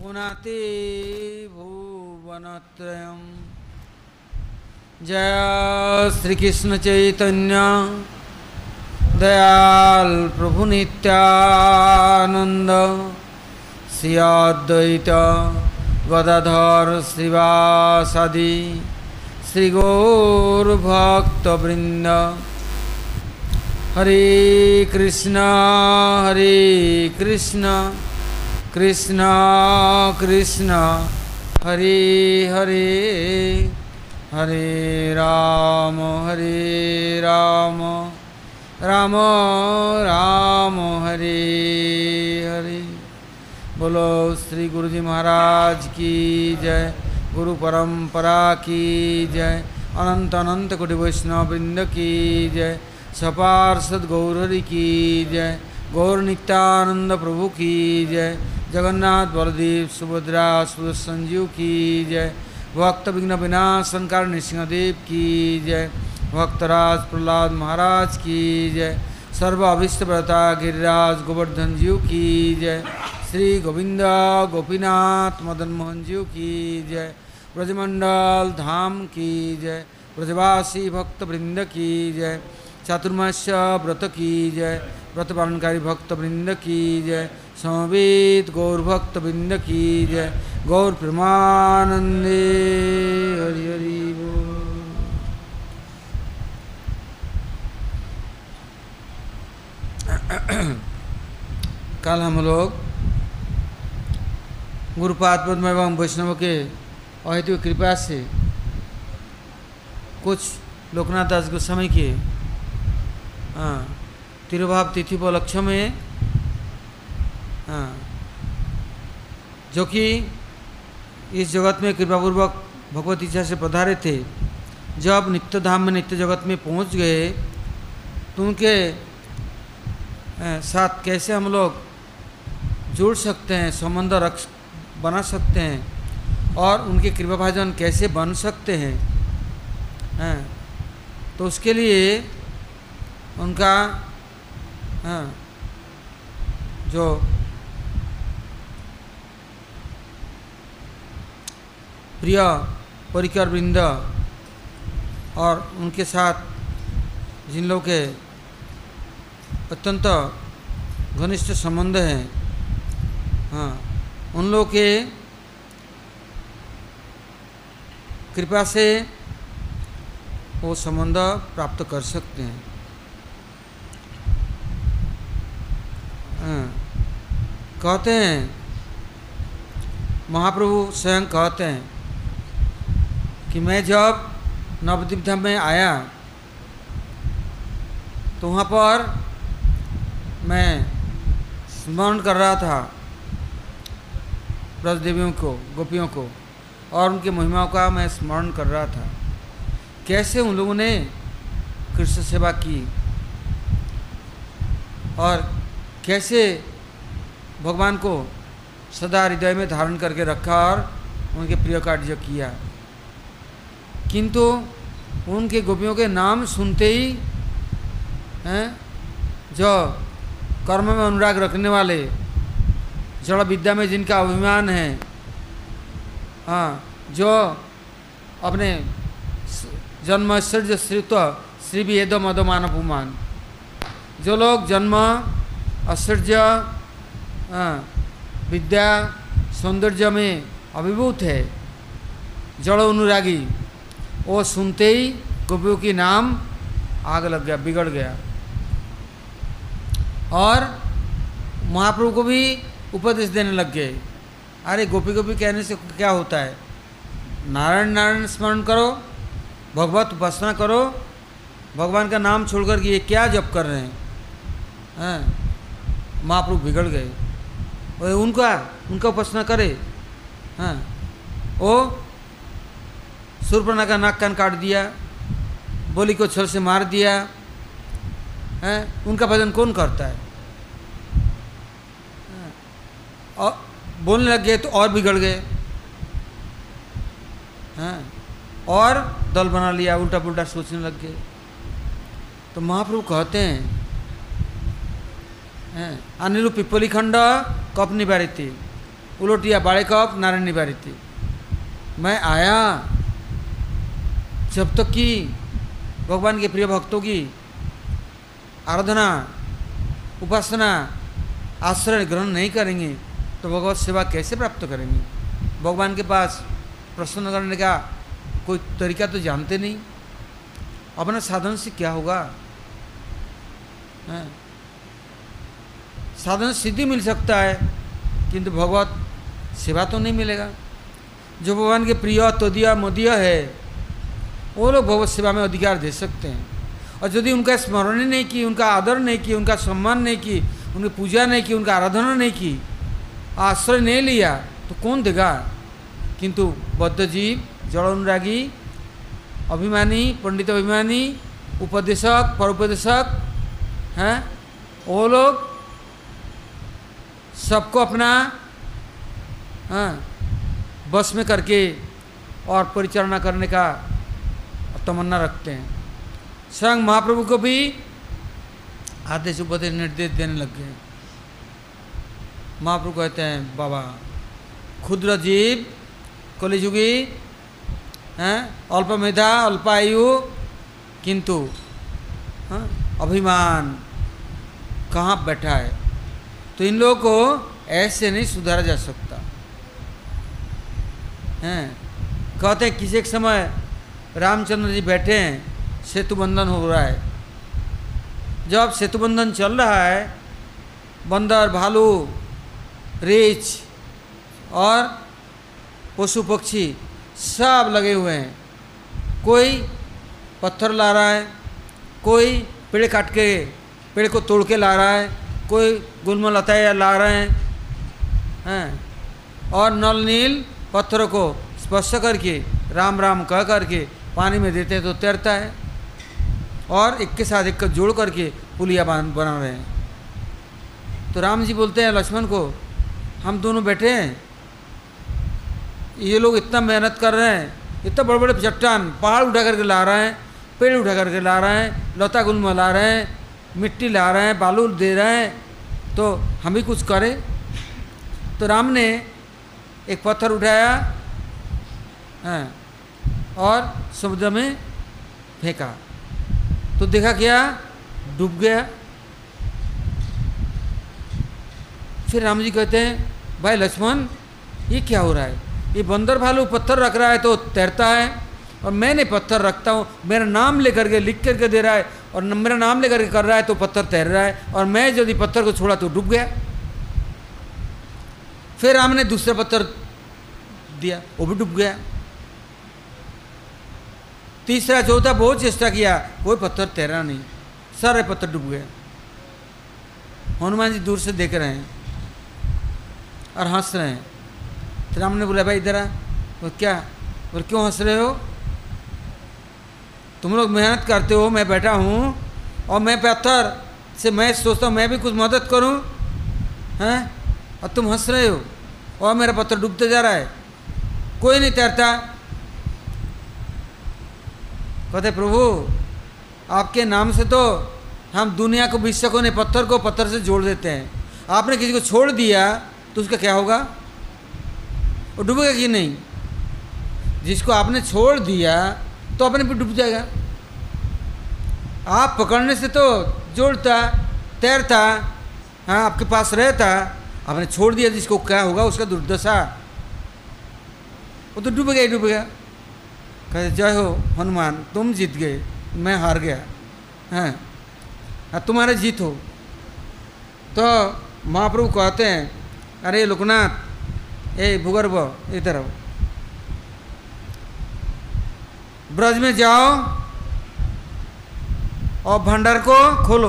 पुनाति भुवनत्रयं। जय श्री कृष्ण चैतन्य दयाल प्रभु नित्यानंद, श्री अद्वैत गदाधर श्रीवासादि श्री गौर भक्तवृंद। हरे कृष्ण कृष्ण कृष्ण हरे हरे, हरे राम राम राम हरे हरे। बोलो श्री गुरु जी महाराज की जय, गुरु परंपरा की जय, अनंत अनंत कोटि वैष्णव वृंद की जय, सपार्षद गौरहरि की जय, गौर नित्यानंद प्रभु की जय, जगन्नाथ बलदेव सुभद्रा सुदर्शन की जय, भक्त विघ्न विनाशंकर नृसिंहदेव की जय, भक्तराज प्रहलाद महाराज की जय, सर्व अभिष्ट व्रता गिरिराज गोवर्धन जी की जय, श्री गोविंद गोपीनाथ मदन मोहन जी की जय, ब्रजमंडल धाम की जय, ब्रजवासी भक्त वृंद की जय, चातुर्मास्य व्रत की जय, व्रत पालनकारी भक्त वृंद की जय, समवेत गौर भक्त वृंद की जय, गौर प्रेमानंदे हरि हरि बोल। कल हम लोग गुरुपाद पद्म एवं वैष्णव के अहेतु कृपा से कुछ लोकनाथ दास गोस्वामी के तिरुभाव तिथि उपलक्ष्य में जो कि इस जगत में कृपापूर्वक भगवत इच्छा से पधारे थे, जब नित्य धाम में नित्य जगत में पहुंच गए तो उनके साथ कैसे हम लोग जुड़ सकते हैं, संबंध बना सकते हैं और उनके कृपा भाजन कैसे बन सकते हैं, तो उसके लिए उनका जो प्रिय परिकर वृंद और उनके साथ जिन लोग के अत्यंत घनिष्ठ संबंध हैं, उन लोग के कृपा से वो संबंध प्राप्त कर सकते हैं। कहते हैं महाप्रभु स्वयं कहते हैं कि मैं जब नवद्वीप धाम में आया तो वहाँ पर मैं स्मरण कर रहा था ब्रज देवियों को, गोपियों को, और उनकी महिमाओं का मैं स्मरण कर रहा था। कैसे उन लोगों ने कृष्ण सेवा की और कैसे भगवान को सदा हृदय में धारण करके रखा और उनके प्रिय कार्य किया। किंतु उनके गोपियों के नाम सुनते ही जो कर्म में अनुराग रखने वाले, जड़ विद्या में जिनका अभिमान है, जो अपने जन्म ऐश्वर्य श्रीत्व श्री वेद मद मानवमान, जो लोग जन्म ऐश्वर्य विद्या सौंदर्य में अभिभूत है, जड़ अनुरागी, वो सुनते ही गोपियों की नाम आग लग गया, बिगड़ गया। और महाप्रभु को भी उपदेश देने लग गए, अरे गोपी गोपी कहने से क्या होता है, नारायण नारायण स्मरण करो, भगवत उपासना करो, भगवान का नाम छोड़कर के ये क्या जप कर रहे हैं। महाप्रभु बिगड़ गए और उनका उपासना करे। वो शूर्पणखा का नाक कान काट दिया, बोली को छल से मार दिया, उनका भजन कौन करता है। और बोलने लग गए तो और बिगड़ गए, और दल बना लिया, उल्टा पुल्टा सोचने लग गए। तो महाप्रभु कहते हैं अनिरु पिपली खंड कप निवारिती, उलोटिया बाड़े कप नारायण निवारी थी। मैं आया जब तक कि भगवान के प्रिय भक्तों की आराधना उपासना आश्रय ग्रहण नहीं करेंगे तो भगवत सेवा कैसे प्राप्त करेंगे? भगवान के पास प्रसन्न करने का कोई तरीका तो जानते नहीं। अपना साधन से क्या होगा? साधन सिद्धि मिल सकता है किंतु भगवत सेवा तो नहीं मिलेगा। जो भगवान के प्रिय तदीय मदीय है वो लोग भगवत सेवा में अधिकार दे सकते हैं। और यदि उनका स्मरण ही नहीं की, उनका आदर नहीं की, उनका सम्मान नहीं की, उनकी पूजा नहीं की, उनका आराधना नहीं की, आश्रय नहीं लिया तो कौन देगा? किंतु बद्ध जीव, जड़ अनुरागी, अभिमानी, पंडित अभिमानी, उपदेशक, परोपदेशक हैं, वो लोग सबको अपना बस में करके और परिचालना करने का तमन्ना रखते हैं। स्वयं महाप्रभु को भी आदेश उपदेश निर्देश देने लग गए। महाप्रभु कहते हैं बाबा क्षुद्र जीव, कलिजुगी हैं, अल्प मेधा, अल्पायु, किंतु अभिमान कहाँ बैठा है। तो इन लोगों को ऐसे नहीं सुधारा जा सकता हैं। कहते हैं किसी एक समय रामचंद्र जी बैठे हैं, सेतु बंधन हो रहा है। जब सेतु बंधन चल रहा है, बंदर, भालू, रीछ और पशु पक्षी सब लगे हुए हैं। कोई पत्थर ला रहा है, कोई पेड़ काट के पेड़ को तोड़ के ला रहा है, कोई गुलमलता ला रहे हैं और नल नील पत्थरों को स्पर्श करके राम राम कह करके पानी में देते हैं तो तैरता है। और एक के साथ एक का जोड़ करके पुलिया बना रहे हैं। तो राम जी बोलते हैं लक्ष्मण को, हम दोनों बैठे हैं, ये लोग इतना मेहनत कर रहे हैं, इतना बड़े बड़े चट्टान पहाड़ उठा करके ला रहे हैं, पेड़ उठा करके ला रहे हैं, लता गुल्म ला रहे हैं, मिट्टी ला रहे हैं, बालू दे रहे हैं, तो हम भी कुछ करें। तो राम ने एक पत्थर उठाया और समुद्र में फेंका तो देखा क्या, डूब गया। फिर राम जी कहते हैं भाई लक्ष्मण ये क्या हो रहा है? ये बंदर भालू पत्थर रख रहा है तो तैरता है और मैंने पत्थर रखता हूँ, मेरा नाम लेकर के लिख करके दे रहा है और मेरा नाम लेकर के कर रहा है तो पत्थर तैर रहा है, और मैं यदि पत्थर को छोड़ा तो डूब गया। फिर राम ने दूसरा पत्थर दिया, वो भी डूब गया। तीसरा चौथा बहुत चेष्टा किया, कोई पत्थर तैरा नहीं, सारे पत्थर डूब गए। हनुमान जी दूर से देख रहे हैं और हंस रहे हैं। तो राम ने बोला भाई इधर आ। वो क्या? और क्यों हंस रहे हो? तुम लोग मेहनत करते हो, मैं बैठा हूँ और मैं पत्थर से मैं सोचता हूँ मैं भी कुछ मदद करूँ हैं, और तुम हंस रहे हो और मेरा पत्थर डूबते जा रहा है, कोई नहीं तैरता। कहते प्रभु आपके नाम से तो हम दुनिया को विश्व को नहीं, पत्थर को पत्थर से जोड़ देते हैं। आपने किसी को छोड़ दिया तो उसका क्या होगा? वो डूबेगा कि नहीं? जिसको आपने छोड़ दिया तो अपने भी डूब जाएगा। आप पकड़ने से तो जोड़ता, तैरता, हाँ आपके पास रहता, आपने छोड़ दिया जिसको क्या होगा? उसका दुर्दशा, वो तो डूबेगा ही डूबेगा। कहते जय हो हनुमान, तुम जीत गए, मैं हार गया, हाँ तुम्हारा जीत हो। तो महाप्रभु कहते हैं अरे लोकनाथ, ए भूगर्भ इधर आओ, ब्रज में जाओ और भंडार को खोलो,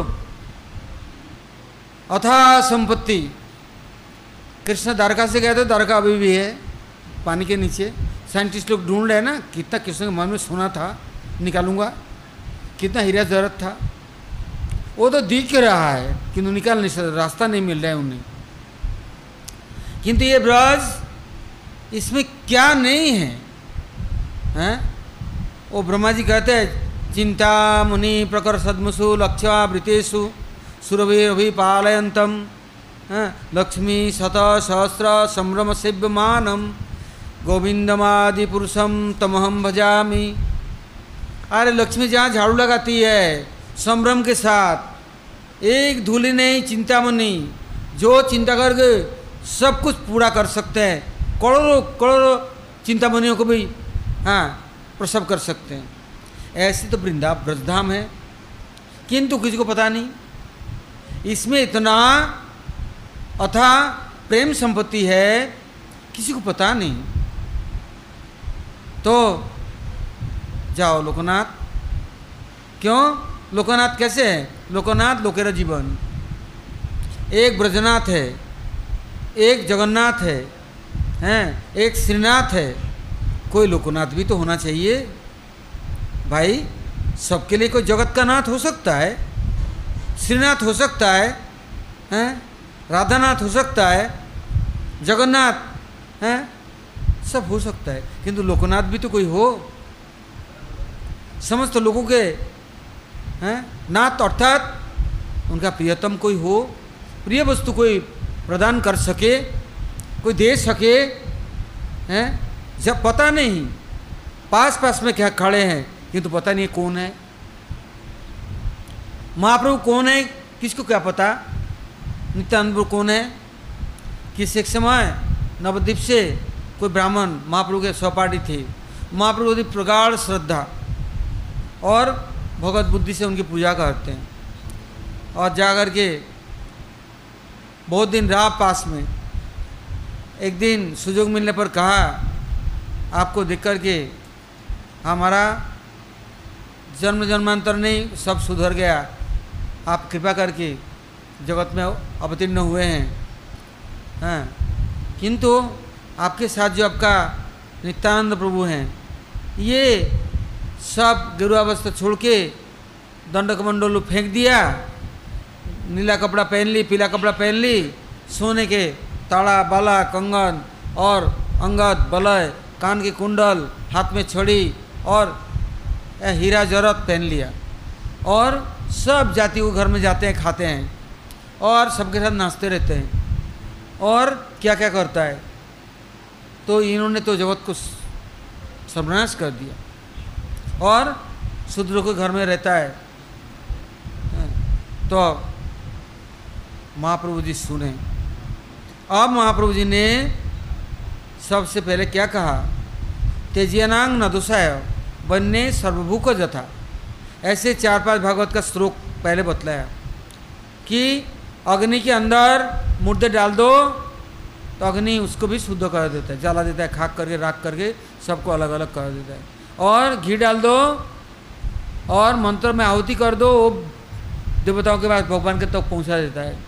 अथाह संपत्ति। कृष्ण द्वारका से गए थे, द्वारका अभी भी है पानी के नीचे। साइंटिस्ट लोग ढूंढ रहे हैं ना कितना कृष्ण के मन में सोना था, निकालूंगा, कितना हीरा जरूरत था, वो तो दिख रहा है किंतु निकाल नहीं सकता, रास्ता नहीं मिल रहा है उन्हें। किंतु ये ब्रज इसमें क्या नहीं है, हैं? वो ब्रह्मा जी कहते हैं चिंता मुनि प्रकर सद्मसु लक्ष्या वृतेषु सुरभिरभि पालयंतम लक्ष्मी शत सहस्र संभ्रम सेव्यमानम गोविंदमादि पुरुषम तमहम भजामि। अरे लक्ष्मी जहाँ झाड़ू लगाती है संभ्रम के साथ, एक धूली नहीं चिंतामणि, जो चिंता करके सब कुछ पूरा कर सकते हैं, करोड़ों करोड़ों चिंतामणियों को भी प्रसव कर सकते हैं। ऐसे तो वृंदावन ब्रजधाम है, किंतु किसी को पता नहीं। इसमें इतना अथाह प्रेम संपत्ति है, किसी को पता नहीं। तो जाओ लोकनाथ। क्यों लोकनाथ कैसे है? लोकनाथ लोकेरा जीवन। एक ब्रजनाथ है, एक जगन्नाथ है, एक श्रीनाथ है, कोई लोकनाथ भी तो होना चाहिए भाई। सबके लिए कोई जगत का नाथ हो सकता है, श्रीनाथ हो सकता है, राधानाथ हो सकता है, जगन्नाथ सब हो सकता है, किंतु लोकनाथ भी तो कोई हो। समस्त लोगों के नाथ अर्थात उनका प्रियतम कोई हो, प्रिय वस्तु कोई प्रदान कर सके, कोई दे सके। जब पता नहीं, पास पास में क्या खड़े हैं किंतु पता नहीं कौन है महाप्रभु, कौन है किसको क्या पता। नित्यानंद प्रभु कौन है? किस एक समय नवद्वीप से कोई ब्राह्मण महाप्रभु के सहपाठी थे। महाप्रभु की प्रगाढ़ श्रद्धा और भगवत बुद्धि से उनकी पूजा करते हैं, और जाकर के बहुत दिन रहा पास में। एक दिन सुयोग मिलने पर कहा, आपको देख कर के हमारा जन्म जन्मांतर नहीं सब सुधर गया, आप कृपा करके जगत में अवतीर्ण हुए हैं। किंतु आपके साथ जो आपका नित्यानंद प्रभु हैं, ये सब गेरुआवस्था छोड़ के दंडक मंडल फेंक दिया, नीला कपड़ा पहन ली, पीला कपड़ा पहन ली, सोने के ताड़ा बाला कंगन और अंगद बलय, कान के कुंडल, हाथ में छड़ी और हीरा जरत पहन लिया, और सब जाति को घर में जाते हैं, खाते हैं और सबके साथ नाचते रहते हैं। और क्या क्या करता है, तो इन्होंने तो जगत को सर्वनाश कर दिया और शूद्रों के घर में रहता है। तो महाप्रभु जी सुने। अब महाप्रभु जी ने सबसे पहले क्या कहा, तेजियानांग न दोषाय वन्य सर्वभूक जथा। ऐसे 4-5 भागवत का श्लोक पहले बतलाया कि अग्नि के अंदर मुर्दे डाल दो तो अग्नि उसको भी शुद्ध कर देता है, जला देता है, खाक करके राख करके सबको अलग अलग कर देता है। और घी डाल दो और मंत्र में आहुति कर दो, वो देवताओं के पास भगवान के तक पहुंचा देता है।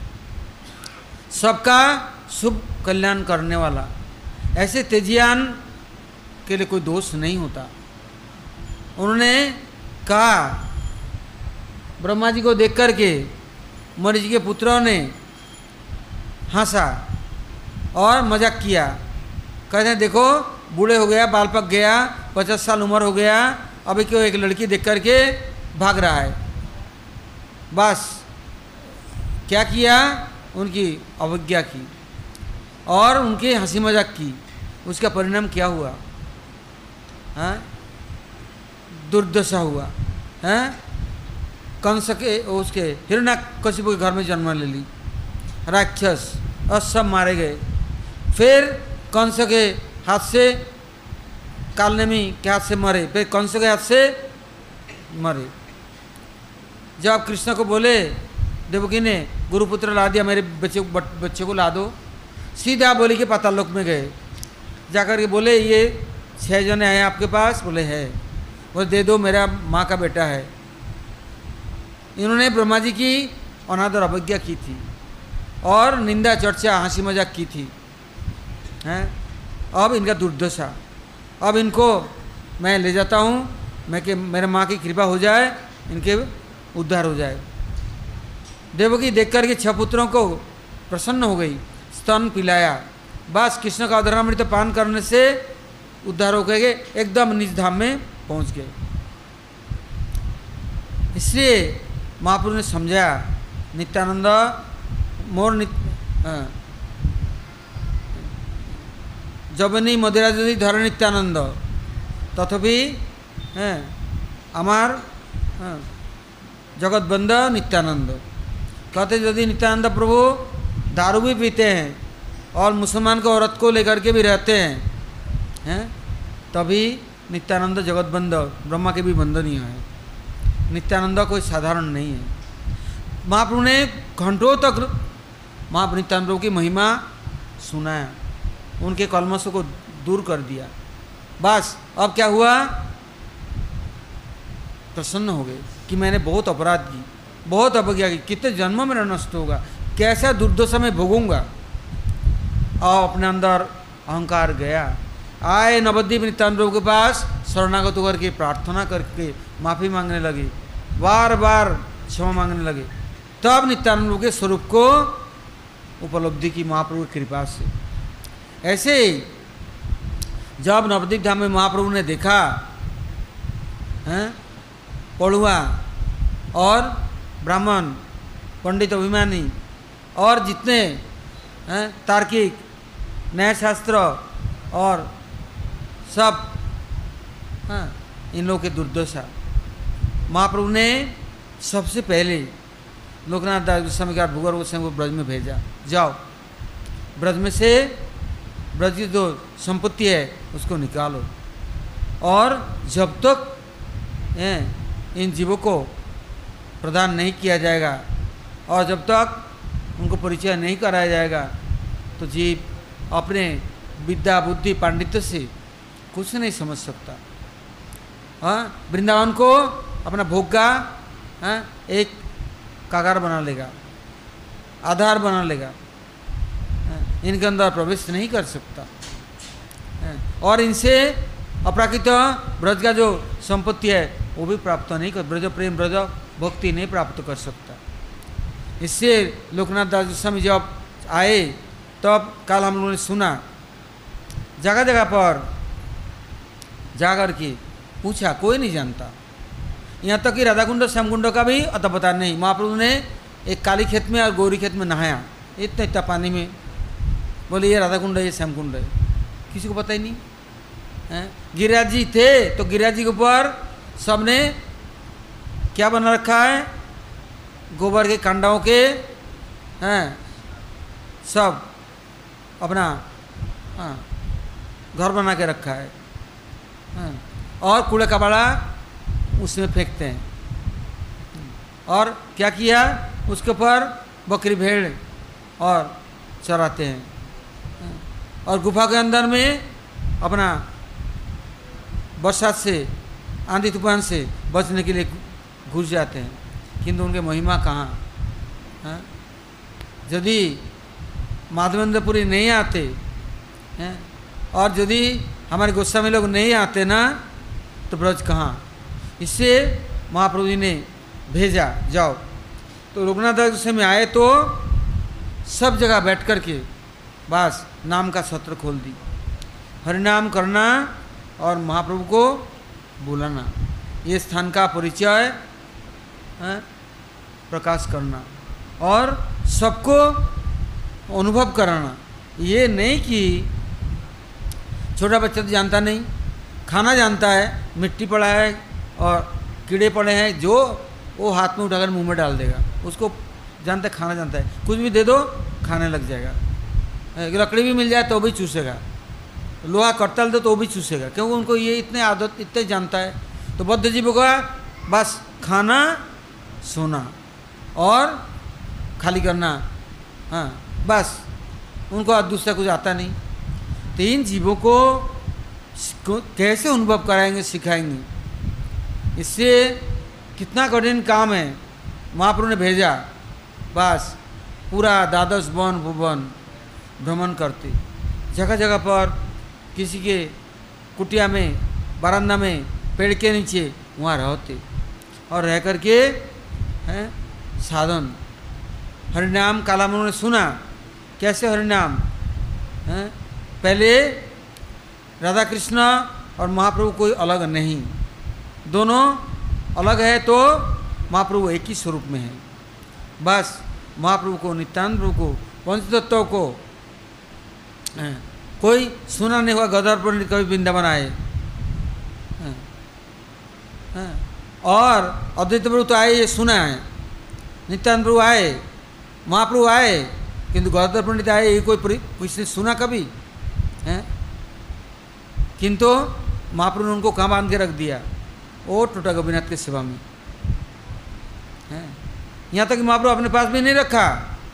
सबका शुभ कल्याण करने वाला। ऐसे तेजियान के लिए कोई दोष नहीं होता। उन्होंने कहा, ब्रह्मा जी को देख करके मरीज के पुत्रों ने हंसा और मजाक किया। कहते हैं देखो बूढ़े हो गया, बाल पक गया, 50 साल उम्र हो गया, अभी क्यों एक लड़की देख करके भाग रहा है। बस क्या किया, उनकी अवज्ञा की और उनकी हंसी मजाक की। उसका परिणाम क्या हुआ? दुर्दशा हुआ। कंस के उसके हिरण्यकशिपु के घर में जन्म ले ली, राक्षस, और सब मारे गए। फिर कंस के हाथ से, कालनेमी के हाथ से मरे, फिर कंस के हाथ से मरे। जब कृष्ण को बोले देवकी ने, गुरुपुत्र ला दिया, मेरे बच्चे को ला दो, सीधा बोली के पाताल लोक में गए। जाकर के बोले ये 6 जने हैं आपके पास? बोले है। बोले दे दो, मेरा माँ का बेटा है। इन्होंने ब्रह्मा जी की अनादर अवज्ञा की थी और निंदा चर्चा हंसी मजाक की थी। अब इनका दुर्दशा, अब इनको मैं ले जाता हूँ, मैं कि मेरे माँ की कृपा हो जाए, इनके उद्धार हो जाए। देवकी देख कर के 6 पुत्रों को प्रसन्न हो गई, स्तन पिलाया। बस कृष्ण का अधरामृत पान करने से उद्धार हो गए, एकदम निज धाम में पहुँच गए। इसलिए महाप्रभु ने समझाया, नित्यानंद हाँ, जबनी मदिरा यदि धर नित्यानंद तथापि आमार जगत बंद नित्यानंद। कहते यदि नित्यानंद प्रभु दारू भी पीते हैं और मुसलमान को औरत को लेकर के भी रहते हैं, तभी नित्यानंद जगत बंद, ब्रह्मा के भी बंधनीय है। नित्यानंद कोई साधारण नहीं है। महाप्रभु ने घंटों तक महाप्रभु नित्यानंद प्रभु की महिमा सुनाया, उनके कलमशों को दूर कर दिया। बस अब क्या हुआ, प्रसन्न हो गए कि मैंने बहुत अपराध की, बहुत अवज्ञा की, कितने जन्म मेरा नष्ट होगा, कैसा दुर्दशा में भोगूंगा। और अपने अंदर अहंकार गया। आए नवद्वीप नित्यानंद प्रभु के पास शरणागत होकर के प्रार्थना करके माफ़ी मांगने लगे, बार बार क्षमा मांगने लगे। तब नित्यानंद प्रभु के स्वरूप को उपलब्धि की महाप्रभु की कृपा से। ऐसे जब नवद्वीप धाम में महाप्रभु ने देखा पढ़ुआ और ब्राह्मण, पंडित, अभिमानी और जितने तार्किक, न्यायशास्त्र और सब इन लोगों के दुर्दशा, महाप्रभु ने सबसे पहले लोकनाथ दास गोस्वामी का भूगर्भ गोस्वामी को ब्रज में भेजा, जाओ ब्रज में से ब्रज की जो संपत्ति है उसको निकालो, और जब तक इन जीवों को प्रदान नहीं किया जाएगा और जब तक उनको परिचय नहीं कराया जाएगा तो जीव अपने विद्या, बुद्धि, पांडित्य से कुछ नहीं समझ सकता। वृंदावन को अपना भोग का एक कागार बना लेगा, आधार बना लेगा, इनके अंदर प्रवेश नहीं कर सकता और इनसे अपराकृत ब्रज का जो संपत्ति है वो भी प्राप्त नहीं कर, ब्रज प्रेम, ब्रज भक्ति नहीं प्राप्त कर सकता। इससे लोकनाथ दास गोस्वामी जब आए तब कल हम लोगों ने सुना, जगह जगह पर जाकर के पूछा, कोई नहीं जानता। यहाँ तक कि राधा कुंड, श्याम कुंड का भी अता पता नहीं। महाप्रभु ने एक काली खेत में और गौरी खेत में नहाया, इतना इतना पानी में, बोले ये राधा कुंड है, ये श्याम कुंड है, किसी को पता ही नहीं है। गिरिराज जी थे तो गिरिराज जी के ऊपर सबने क्या बना रखा है, गोबर के कांडाओं के सब अपना घर बना के रखा है और कूड़े कबाड़ा उसमें फेंकते हैं। और क्या किया, उसके ऊपर बकरी भेड़ और चराते हैं और गुफा के अंदर में अपना बरसात से, आंधी तूफान से बचने के लिए घुस जाते हैं। किंतु उनके महिमा कहाँ। यदि माधवेंद्रपुरी नहीं आते और यदि हमारे गोस्वामी लोग नहीं आते ना तो ब्रज कहाँ। इससे महाप्रभु जी ने भेजा, जाओ। तो रघुनाथ दास गोस्वामी आए तो सब जगह बैठ कर के बस नाम का सत्र खोल दी, हरिनाम करना और महाप्रभु को बुलाना, ये स्थान का परिचय प्रकाश करना और सबको अनुभव कराना। ये नहीं कि छोटा बच्चा तो जानता नहीं, खाना जानता है, मिट्टी पड़ा है और कीड़े पड़े हैं जो वो हाथ में उठाकर मुंह में डाल देगा, उसको जानता है, खाना जानता है, कुछ भी दे दो खाने लग जाएगा। लकड़ी भी मिल जाए तो भी चूसेगा, लोहा कट्टल दो तो भी चूसेगा, क्योंकि उनको ये इतने आदत, इतने जानता है। तो बद्ध जीवों का बस खाना, सोना और खाली करना, बस उनको दूसरा कुछ आता नहीं। तो इन जीवों को कैसे अनुभव कराएंगे, सिखाएंगे, इससे कितना कठिन काम है। महाप्रभु ने भेजा, बस पूरा द्वादश वन भुवन भ्रमण करते, जगह जगह पर किसी के कुटिया में, बरामदा में, पेड़ के नीचे वहाँ रहते और रह कर के साधन हरिनाम। कालामणि ने सुना कैसे हरिनाम, पहले राधा कृष्ण और महाप्रभु कोई अलग नहीं, दोनों अलग है तो महाप्रभु एक ही स्वरूप में है। बस महाप्रभु को, नित्यानंद प्रभु को पंचतत्व को कोई सुना नहीं हुआ। गदाधर पंडित कभी वृंदावन आए, और अद्वैत प्रभु तो आए, ये सुना है। नित्यानंद प्रभु आए, महाप्रभु आए, किंतु गदाधर पंडित आए ये कोई किसने सुना कभी है? किंतु महाप्रभु ने उनको कहाँ बांध के रख दिया? वो टोटा गोपीनाथ के सेवा में है। यहाँ तक कि महाप्रभु अपने पास भी नहीं रखा,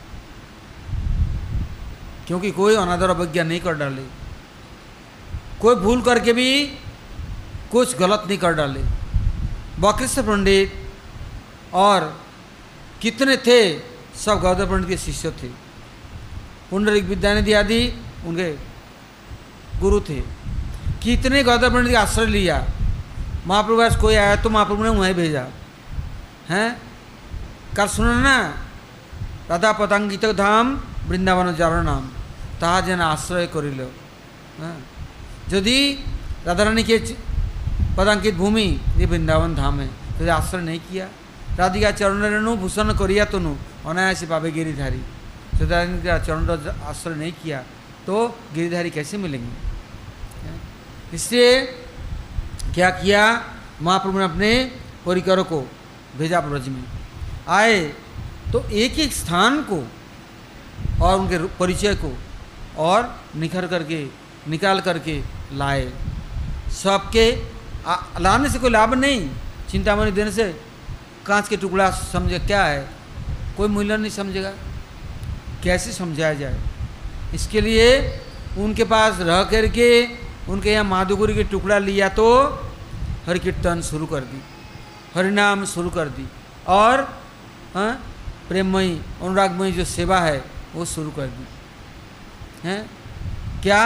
क्योंकि कोई अनादर अवज्ञा नहीं कर डाले, कोई भूल करके भी कुछ गलत नहीं कर डाले। बकृष्ण पंडित और कितने थे, सब गदाधर पंडित के शिष्य थे। पुंडरीक विद्यानिधि आदि उनके गुरु थे। कितने गदाधर पंडित का आश्रय लिया। महाप्रभु पास कोई आया तो महाप्रभु ने वहीं भेजा हैं। कल सुना ना, राधा पतंगित धाम वृंदावन जार नाम ताहा जेना आश्रय करिल। यदि राधा रानी के पदांकित भूमि ये वृंदावन धाम है, तो आश्रय नहीं किया। राधिका चरण रेणु भूषण करिया तनु अनायासी पावे गिरिधारी। राधा रानी का चरण आश्रय नहीं किया तो गिरिधारी कैसे मिलेंगे? इसलिए क्या किया, महाप्रभु ने अपने परिकरों को भेजा ब्रज में। आए तो एक एक स्थान को और उनके परिचय को और निकाल करके लाए। सबके लाने से कोई लाभ नहीं, चिंतामणि देने से कांच के टुकड़ा समझे क्या है, कोई मूल्य नहीं समझेगा, कैसे समझाया जाए। इसके लिए उनके पास रह करके उनके यहाँ माधुगुरी के टुकड़ा लिया तो हरि कीर्तन शुरू कर दी, हरिनाम शुरू कर दी, और प्रेममयी अनुरागमयी जो सेवा है वो शुरू कर दी है। क्या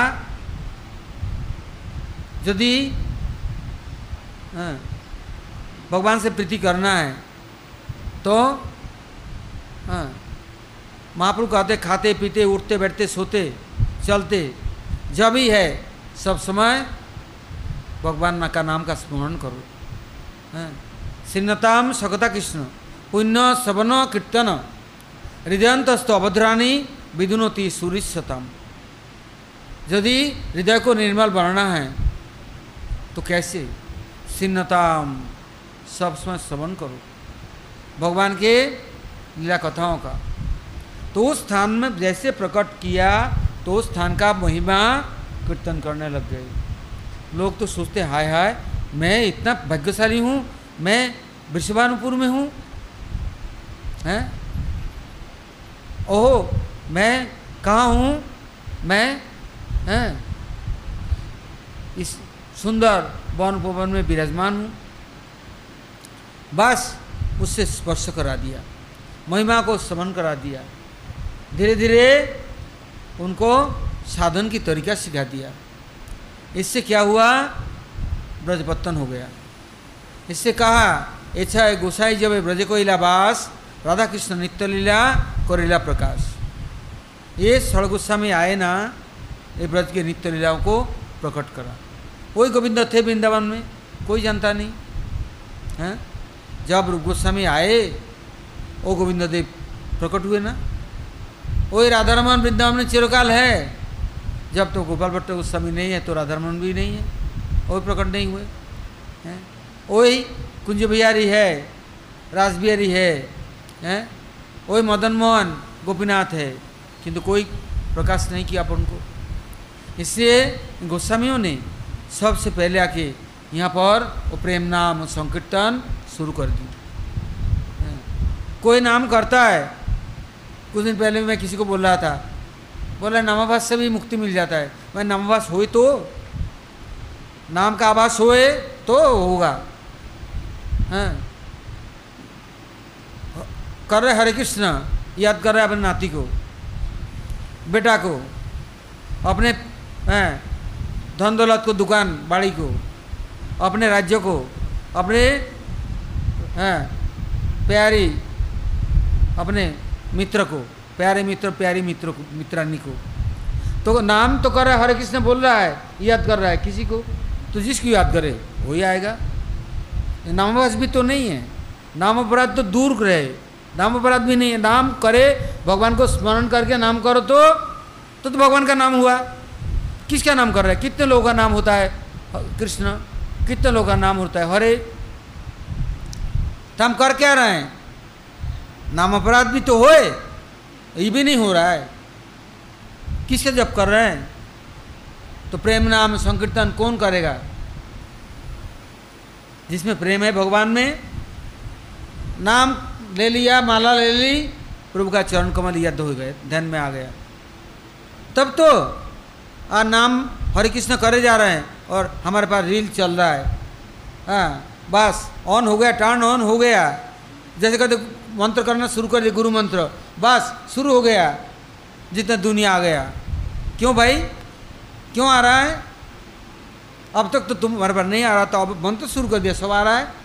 यदि भगवान से प्रीति करना है तो महाप्रभु कहते खाते पीते उठते बैठते सोते चलते जब ही है सब समय भगवान का नाम का स्मरण करो। सिन्नताम सकता कृष्ण पुण्य सवन कीर्तन हृदयंतस्थ अभद्राणी विदुनोति सुरिशतम। यदि हृदय को निर्मल बनाना है तो कैसे? सिन्नताम, सब समय श्रवण करो भगवान के लीला कथाओं का। तो उस स्थान में जैसे प्रकट किया तो उस स्थान का महिमा कीर्तन करने लग गए। लोग तो सोचते हाय हाय मैं इतना भाग्यशाली हूँ, मैं वृषभानुपुर में हूँ, हैं? ओहो मैं कहाँ हूँ, मैं हैं इस सुंदर वन उपवन में विराजमान हूँ। बस उससे स्पर्श करा दिया, महिमा को श्रवण करा दिया, धीरे धीरे उनको साधन की तरीका सिखा दिया। इससे क्या हुआ? ब्रजपत्तन हो गया। इससे कहा ऐसा है गोसाई जब ब्रज को इलाबास राधा कृष्ण नित्य लीला करीला प्रकाश। ये षड़गुस्सा में आए ना, ये ब्रज के नित्य लीलाओं को प्रकट करा। वही गोविंद थे वृंदावन में, कोई जानता नहीं है। जब गोस्वामी आए वो गोविंद देव प्रकट हुए ना। वही राधारमन वृंदावन में चिरकाल है। जब तो गोपाल भट्ट गोस्वामी नहीं है तो राधारमन भी नहीं है, वो प्रकट नहीं हुए हैं। वही कुंज बिहारी है, रास बिहारी है, वही मदन मोहन गोपीनाथ है, किंतु कोई प्रकाश नहीं किया अपन को। इसलिए गोस्वामियों ने सबसे पहले आके यहाँ पर वो प्रेम नाम संकीर्तन शुरू कर दी। कोई नाम करता है, कुछ दिन पहले मैं किसी को बोल रहा था, बोला नामाभास से भी मुक्ति मिल जाता है। मैं नामाभास होए तो नाम का आभास होए तो होगा। कर रहे हरे कृष्ण याद कर रहे अपने नाती को, बेटा को, अपने धन दौलत को, दुकान बाड़ी को, अपने राज्य को, अपने प्यारी अपने मित्र को, प्यारे मित्र प्यारी मित्र को, मित्रानी को। तो नाम तो कर रहा है, हरे कृष्ण बोल रहा है, याद कर रहा है किसी को, तो जिसको याद करे वही आएगा। नामाभास भी तो नहीं है, नाम अपराध तो दूर रहे, नाम अपराध भी नहीं है। नाम करे, भगवान को स्मरण करके नाम करो तो भगवान का नाम हुआ। किसका नाम कर रहे हैं? कितने लोगों का नाम होता है कृष्ण, कितने लोगों का नाम होता है हरे। तो हम कर क्या रहे हैं? नाम अपराध भी तो होए, ये भी नहीं हो रहा है। किसका जप कर रहे हैं? तो प्रेम नाम संकीर्तन कौन करेगा? जिसमें प्रेम है भगवान में, नाम ले लिया, माला ले ली, प्रभु का चरण कमल याद हो गए, ध्यान में आ गया, तब तो नाम हरे कृष्ण करे जा रहे हैं और हमारे पास रील चल रहा है। हाँ, बस ऑन हो गया, टर्न ऑन हो गया। जैसे कहते मंत्र करना शुरू कर दिया, गुरु मंत्र, बस शुरू हो गया, जितना दुनिया आ गया। क्यों भाई, क्यों आ रहा है? अब तक तो तुम्हारे पर नहीं आ रहा था, अब मंत्र शुरू कर दिया, सब आ रहा है।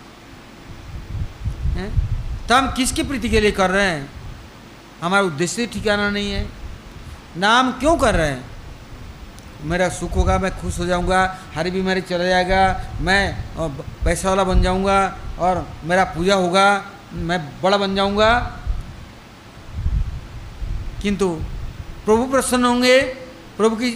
तो हम किसकी प्रीति के लिए कर रहे हैं? हमारा उद्देश्य ठिकाना नहीं है। नाम क्यों कर रहे हैं? मेरा सुख होगा, मैं खुश हो जाऊंगा, हरी बीमारी चला जाएगा, मैं पैसा वाला बन जाऊंगा और मेरा पूजा होगा, मैं बड़ा बन जाऊंगा। किंतु प्रभु प्रसन्न होंगे, प्रभु की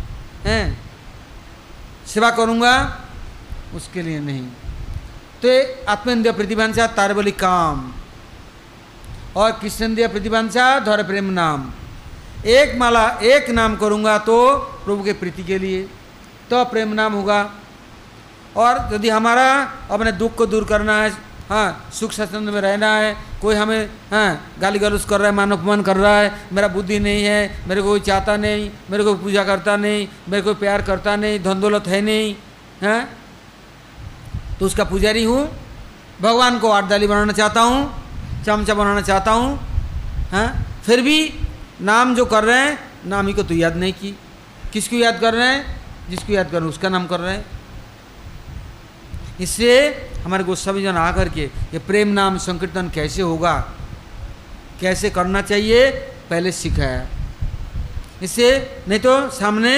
सेवा करूंगा, उसके लिए नहीं। तो आत्मेन्द्रिय प्रतिभांसा तारे बोली काम, और कृष्णेन्द्रिय प्रतिभांसा धर प्रेम नाम। एक माला, एक नाम करूंगा तो प्रभु के प्रीति के लिए, तो प्रेम नाम होगा। और यदि हमारा अपने दुख को दूर करना है, हाँ, सुख स्वच्छंद में रहना है, कोई हमें गाली गलौज कर रहा है, मान अपमान कर रहा है, मेरा बुद्धि नहीं है, मेरे को कोई चाहता नहीं, मेरे को पूजा करता नहीं, मेरे को प्यार करता नहीं, धन दौलत है नहीं, हैं, तो उसका पुजारी हूँ। भगवान को आटदाली बनाना चाहता हूँ, चमचा बनाना चाहता हूँ, हैं, फिर भी नाम जो कर रहे हैं, नाम ही को तो याद नहीं की। किसको याद कर रहे हैं? जिसको याद कर रहे हैं उसका नाम कर रहे हैं। इससे हमारे गोस्वामी जन आकर के ये प्रेम नाम संकीर्तन कैसे होगा, कैसे करना चाहिए, पहले सिखाया। इससे नहीं तो सामने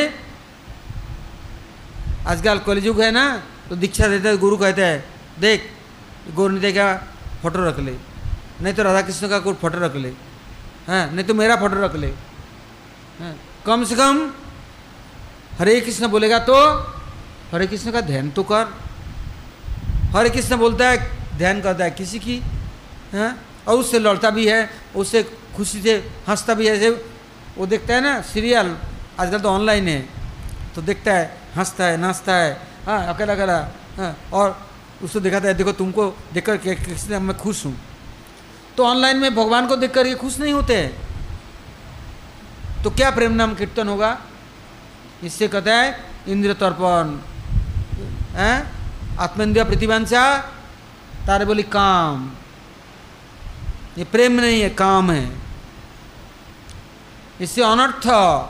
आजकल कलयुग है ना, तो दीक्षा देते हैं, गुरु कहते हैं देख गौरनित्य का फोटो रख ले, नहीं तो राधा कृष्ण का कोई फोटो रख ले, हाँ, नहीं तो मेरा फोटो रख ले, हाँ, कम से कम हरे कृष्ण बोलेगा तो हरे कृष्ण का ध्यान तो कर। हरे कृष्ण बोलता है, ध्यान करता है किसी की, हाँ, और उससे लड़ता भी है, उससे खुशी से हंसता भी है। जैसे वो देखता है ना सीरियल, आजकल तो ऑनलाइन है, तो देखता है, हंसता है, नाचता है, हाँ, अकेला अकेला, हाँ, और उसको दिखाता है, देखो तुमको देखकर कृष्ण मैं खुश हूँ। तो ऑनलाइन में भगवान को देखकर ये खुश नहीं होते हैं, तो क्या प्रेम नाम कीर्तन होगा? इससे कहता है इंद्रिय तर्पण, आत्मेन्द्रिय प्रतिभांसा तारे बोली काम। ये प्रेम नहीं है, काम है। इससे अनर्थ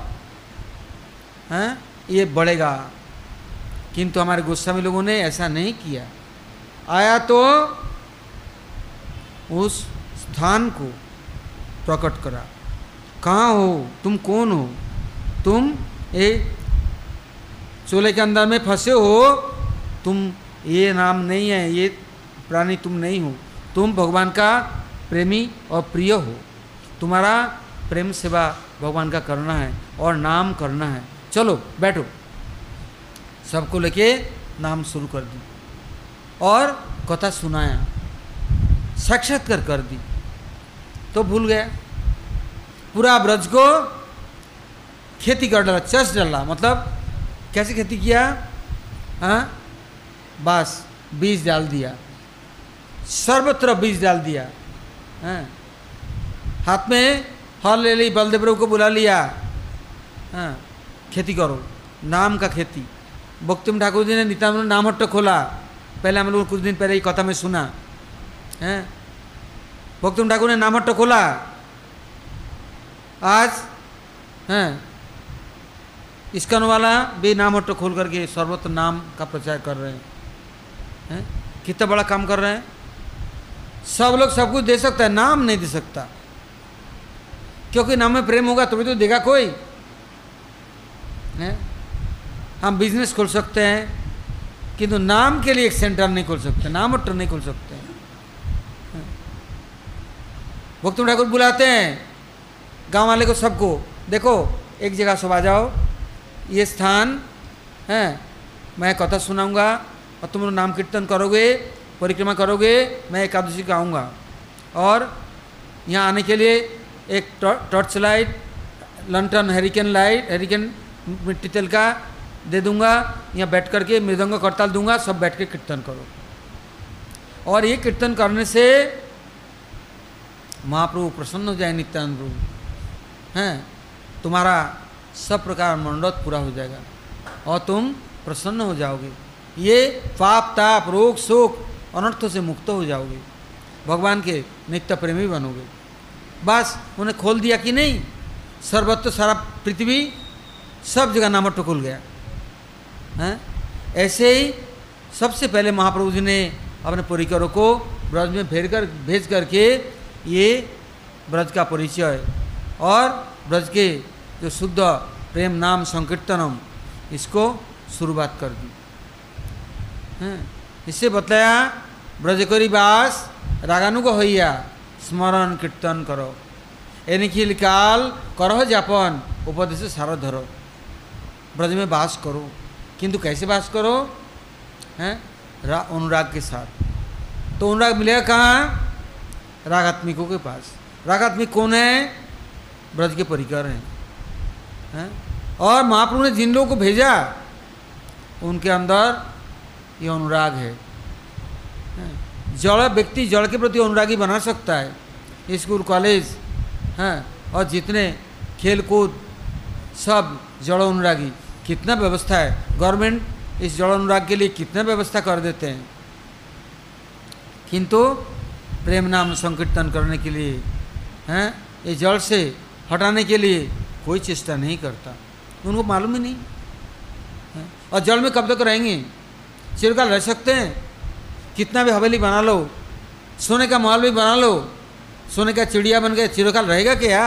ये बढ़ेगा। किंतु हमारे गोस्वामी लोगों ने ऐसा नहीं किया। आया तो उस स्थान को प्रकट करा, कहाँ हो तुम, कौन हो तुम, ये चोले के अंदर में फंसे हो तुम, ये नाम नहीं है, ये प्राणी तुम नहीं हो, तुम भगवान का प्रेमी और प्रिय हो। तुम्हारा प्रेम सेवा भगवान का करना है और नाम करना है। चलो बैठो। सबको लेके नाम शुरू कर दी और कथा सुनाया, साक्षात्कार कर दी। तो भूल गया, पूरा ब्रज को खेती कर डाला, चस डाला। मतलब कैसे खेती किया? हाँ, बस बीज डाल दिया, सर्वत्र बीज डाल दिया। हाँ, हाथ में हल ले ली, बलदेव प्रभु को बुला लिया, हाँ, खेती करो, नाम का खेती। भक्तिम ठाकुर जी ने नित्यानंद नामहट्ट खोला, पहले हम लोग कुछ दिन पहले ही कथा में सुना है। भक्तिम ठाकुर ने नामहट्ट खोला, आज हैं इस्कॉन वाला भी नामहट्ट खोल करके सर्वत्र नाम का प्रचार कर रहे हैं। कितना बड़ा काम कर रहे हैं। सब लोग सब कुछ दे सकता है, नाम नहीं दे सकता, क्योंकि नाम में प्रेम होगा तभी तो देगा कोई है। हम बिजनेस खोल सकते हैं, किंतु नाम के लिए एक सेंटर नहीं खोल सकते, नामहट्ट नहीं खोल सकते। भक्ति ठाकुर बुलाते हैं गांव वाले को, सबको, देखो एक जगह सब आ जाओ, ये स्थान है, मैं कथा सुनाऊंगा और तुम लोग नाम कीर्तन करोगे, परिक्रमा करोगे, मैं एकादशी का आऊँगा। और यहाँ आने के लिए एक टॉर्च लाइट, लंटन, हेरिकेन मिट्टी तेल का दे दूंगा, यहाँ बैठ करके मृदंग करताल दूंगा, सब बैठ के कीर्तन करो। और ये कीर्तन करने से महाप्रभु प्रसन्न हो जाए, नित्यानंद प्रभु हैं, तुम्हारा सब प्रकार मनोरथ पूरा हो जाएगा और तुम प्रसन्न हो जाओगे। ये पाप ताप रोग शोक अनर्थों से मुक्त हो जाओगे, भगवान के नित्य प्रेमी बनोगे। बस उन्हें खोल दिया कि नहीं, सर्वत्र सारा पृथ्वी सब जगह नामट खुल गया हैं। ऐसे ही सबसे पहले महाप्रभु जी ने अपने परिकरों को ब्रज में भेज करके ये ब्रज का परिचय और ब्रज के जो शुद्ध प्रेम नाम संकीर्तनम, इसको शुरुआत कर दी हैं। इससे बताया ब्रज करी बास रागानुग होइया स्मरण कीर्तन करो, एनिखिल काल करह जापन उपदेश सारा धरो। ब्रज में वास करो, किंतु कैसे वास करो हैं, अनुराग के साथ। तो अनुराग मिलेगा कहाँ, रागात्मिकों के पास। रागात्मिक कौन है, ब्रज के परिकर हैं। और महाप्रभु ने जिन लोगों को भेजा उनके अंदर ये अनुराग है। जड़ व्यक्ति जड़ के प्रति अनुरागी बना सकता है। स्कूल कॉलेज हैं और जितने खेल कूद सब जड़ अनुरागी, कितना व्यवस्था है। गवर्नमेंट इस जड़ अनुराग के लिए कितना व्यवस्था कर देते हैं, किंतु प्रेम नाम संकीर्तन करने के लिए हैं, ये जड़ से हटाने के लिए कोई चेष्टा नहीं करता, उनको मालूम ही नहीं है। और जड़ में कब तक रहेंगे, चिरकाल रह सकते हैं। कितना भी हवेली बना लो, सोने का महल भी बना लो, सोने का चिड़िया बन गए, चिरकाल रहेगा क्या,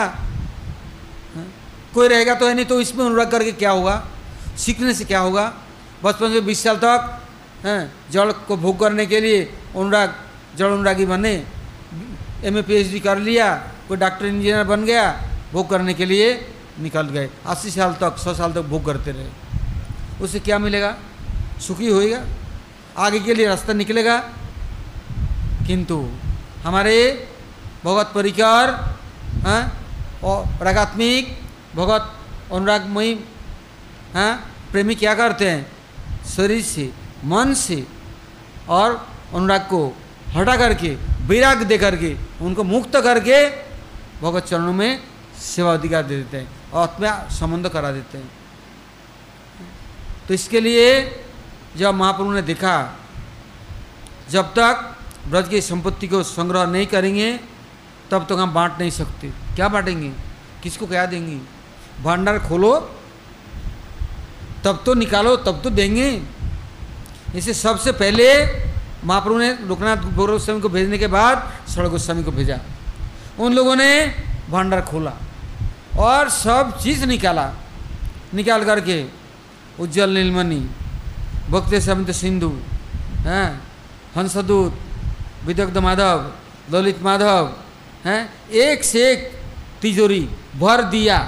कोई रहेगा तो है नहीं। तो इसमें अनुराग करके क्या होगा, सीखने से क्या होगा। बचपन से 20 साल तक हैं जड़ को भोग करने के लिए अनुराग, जड़ अनुरागी बने, MA PhD कर लिया, कोई डॉक्टर इंजीनियर बन गया, भोग करने के लिए निकल गए। 80 साल तक 100 साल तक भोग करते रहे, उससे क्या मिलेगा, सुखी होएगा, आगे के लिए रास्ता निकलेगा। किंतु हमारे भगवत परिकर हैं और रागात्मिक भगवत अनुरागमयी हैं प्रेमी क्या करते हैं, शरीर से मन से और अनुराग को हटा करके वैराग दे करके उनको मुक्त करके भगवत चरणों में सेवा अधिकार दे देते हैं और आत्मा संबंध करा देते हैं। तो इसके लिए जब महाप्रभु ने देखा जब तक ब्रज की संपत्ति को संग्रह नहीं करेंगे तब तक हम बांट नहीं सकते। क्या बांटेंगे, किसको क्या देंगे, भंडार खोलो तब तो निकालो, तब तो देंगे। इसे सबसे पहले महाप्रभु ने लोकनाथ गौर गोस्वामी को भेजने के बाद सड़ गोस्वामी को भेजा। उन लोगों ने भंडार खोला और सब चीज़ निकाला, निकाल करके उज्जवल नीलमणि, भक्ति समित सिंधु, हैं हंसदूत, विदग्ध माधव, ललित माधव, हैं एक से एक तिजोरी भर दिया।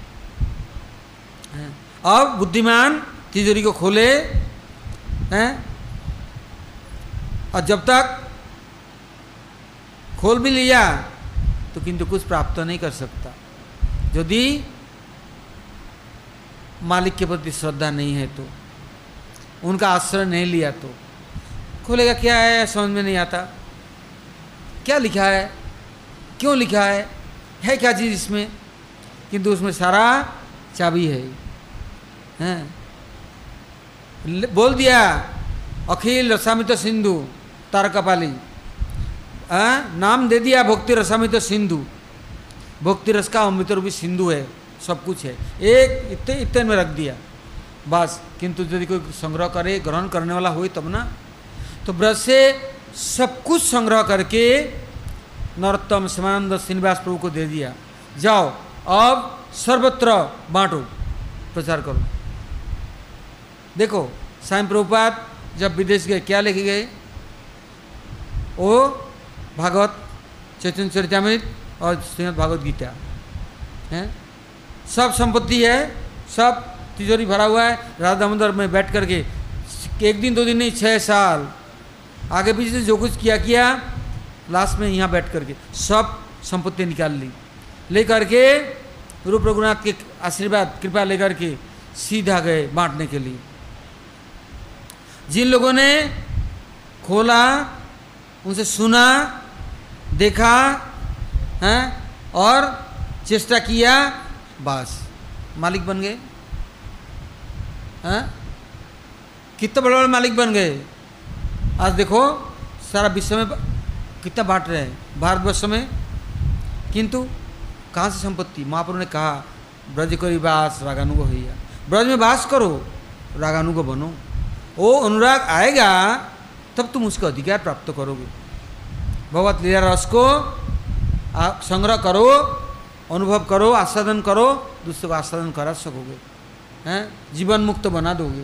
अब बुद्धिमान तिजोरी को खोले हैं और जब तक खोल भी लिया तो किंतु कुछ प्राप्त नहीं कर सकता। यदि मालिक के प्रति श्रद्धा नहीं है तो, उनका आश्रय नहीं लिया तो खोलेगा क्या है, समझ में नहीं आता। क्या लिखा है, क्यों लिखा है क्या चीज़ इसमें, किंतु उसमें सारा चाबी है। हैं बोल दिया अखिल रसामित सिंधु तारकपाली, नाम दे दिया भक्ति रसामित सिंधु। भक्ति रस का अमृत रूपी सिंधु है, सब कुछ है, एक इतने में रख दिया बस। किंतु यदि कोई संग्रह करे, ग्रहण करने वाला हो तब ना। तो ब्रज से सब कुछ संग्रह करके नरोत्तम श्यामानंद श्रीनिवास प्रभु को दे दिया, जाओ अब सर्वत्र बांटो, प्रचार करो। देखो साईं प्रभुपाद जब विदेश गए क्या लेके गए, वो भागवत चैतन्य चरितामृत और श्रीमद् भागवत गीता है, सब संपत्ति है, सब तिजोरी भरा हुआ है। राधा दामोदर में बैठ करके 1 दिन 2 दिन नहीं 6 साल आगे पीछे से जो कुछ किया लास्ट में यहाँ बैठ करके सब संपत्ति निकाल ली, ले करके रूप रघुनाथ के आशीर्वाद कृपा लेकर के सीधा गए बांटने के लिए। जिन लोगों ने खोला, उनसे सुना, देखा हैं और चेष्टा किया, बस मालिक बन गए। हैं कितने बड़े बड़े मालिक बन गए। आज देखो सारा विश्व में कितना बांट रहे हैं, भारतवर्ष में, किंतु कहाँ से संपत्ति। महाप्रभु ने कहा ब्रज करी वास रागानुगो हैया, ब्रज में वास करो, रागानुगो बनो। वो अनुराग आएगा तब तुम उसका अधिकार प्राप्त करोगे। भगवत लीला रस को आप संग्रह करो, अनुभव करो, आस्वादन करो, दूसरों को आस्वादन करा सकोगे, हैं जीवन मुक्त बना दोगे।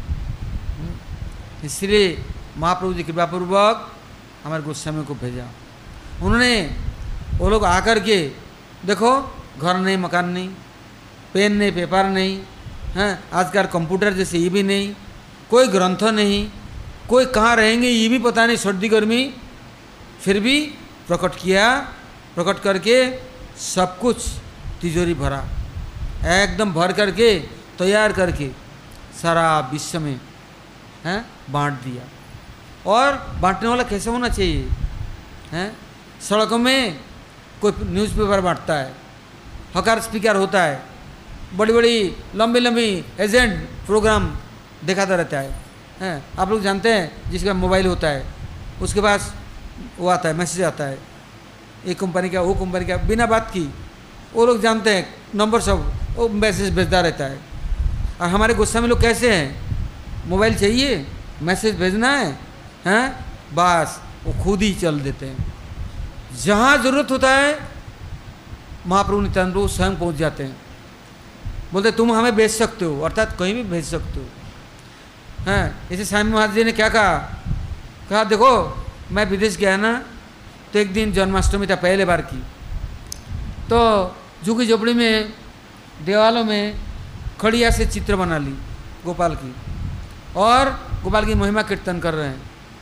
इसलिए महाप्रभु जी कृपापूर्वक हमारे गोस्वामी को भेजा। उन्होंने वो लोग आकर के देखो घर नहीं, मकान नहीं, पेन नहीं, पेपर नहीं, हैं आजकल कंप्यूटर जैसे ये भी नहीं, कोई ग्रंथ नहीं, कोई कहाँ रहेंगे ये भी पता नहीं, सर्दी गर्मी, फिर भी प्रकट किया। प्रकट करके सब कुछ तिजोरी भरा, एकदम भर करके तैयार करके सारा विश्व में हैं बांट दिया। और बांटने वाला कैसे होना चाहिए, हैं सड़कों में कोई न्यूज़पेपर बांटता है, हकार स्पीकर होता है, बड़ी बड़ी लंबी लंबी एजेंट प्रोग्राम दिखाता रहता है, हैं आप लोग जानते हैं, जिसका मोबाइल होता है उसके पास वो आता है, मैसेज आता है, एक कंपनी का वो कंपनी का, बिना बात की वो लोग जानते हैं नंबर सब, वो मैसेज भेजता रहता है। और हमारे गोस्वामी लोग कैसे हैं, मोबाइल चाहिए, मैसेज भेजना है, हैं बस वो खुद ही चल देते हैं। जहाँ ज़रूरत होता है महाप्रभु नित्यानंद प्रभु स्वयं पहुँच जाते हैं, बोलते तुम हमें भेज सकते हो, अर्थात कहीं भी भेज सकते हो। हैं इसे स्वामी महाराज जी ने क्या कहा देखो मैं विदेश गया ना, तो एक दिन जन्माष्टमी था पहले बार की, तो झुग्गी झोपड़ी में दीवालों में खड़िया से चित्र बना ली गोपाल की, और गोपाल की महिमा कीर्तन कर रहे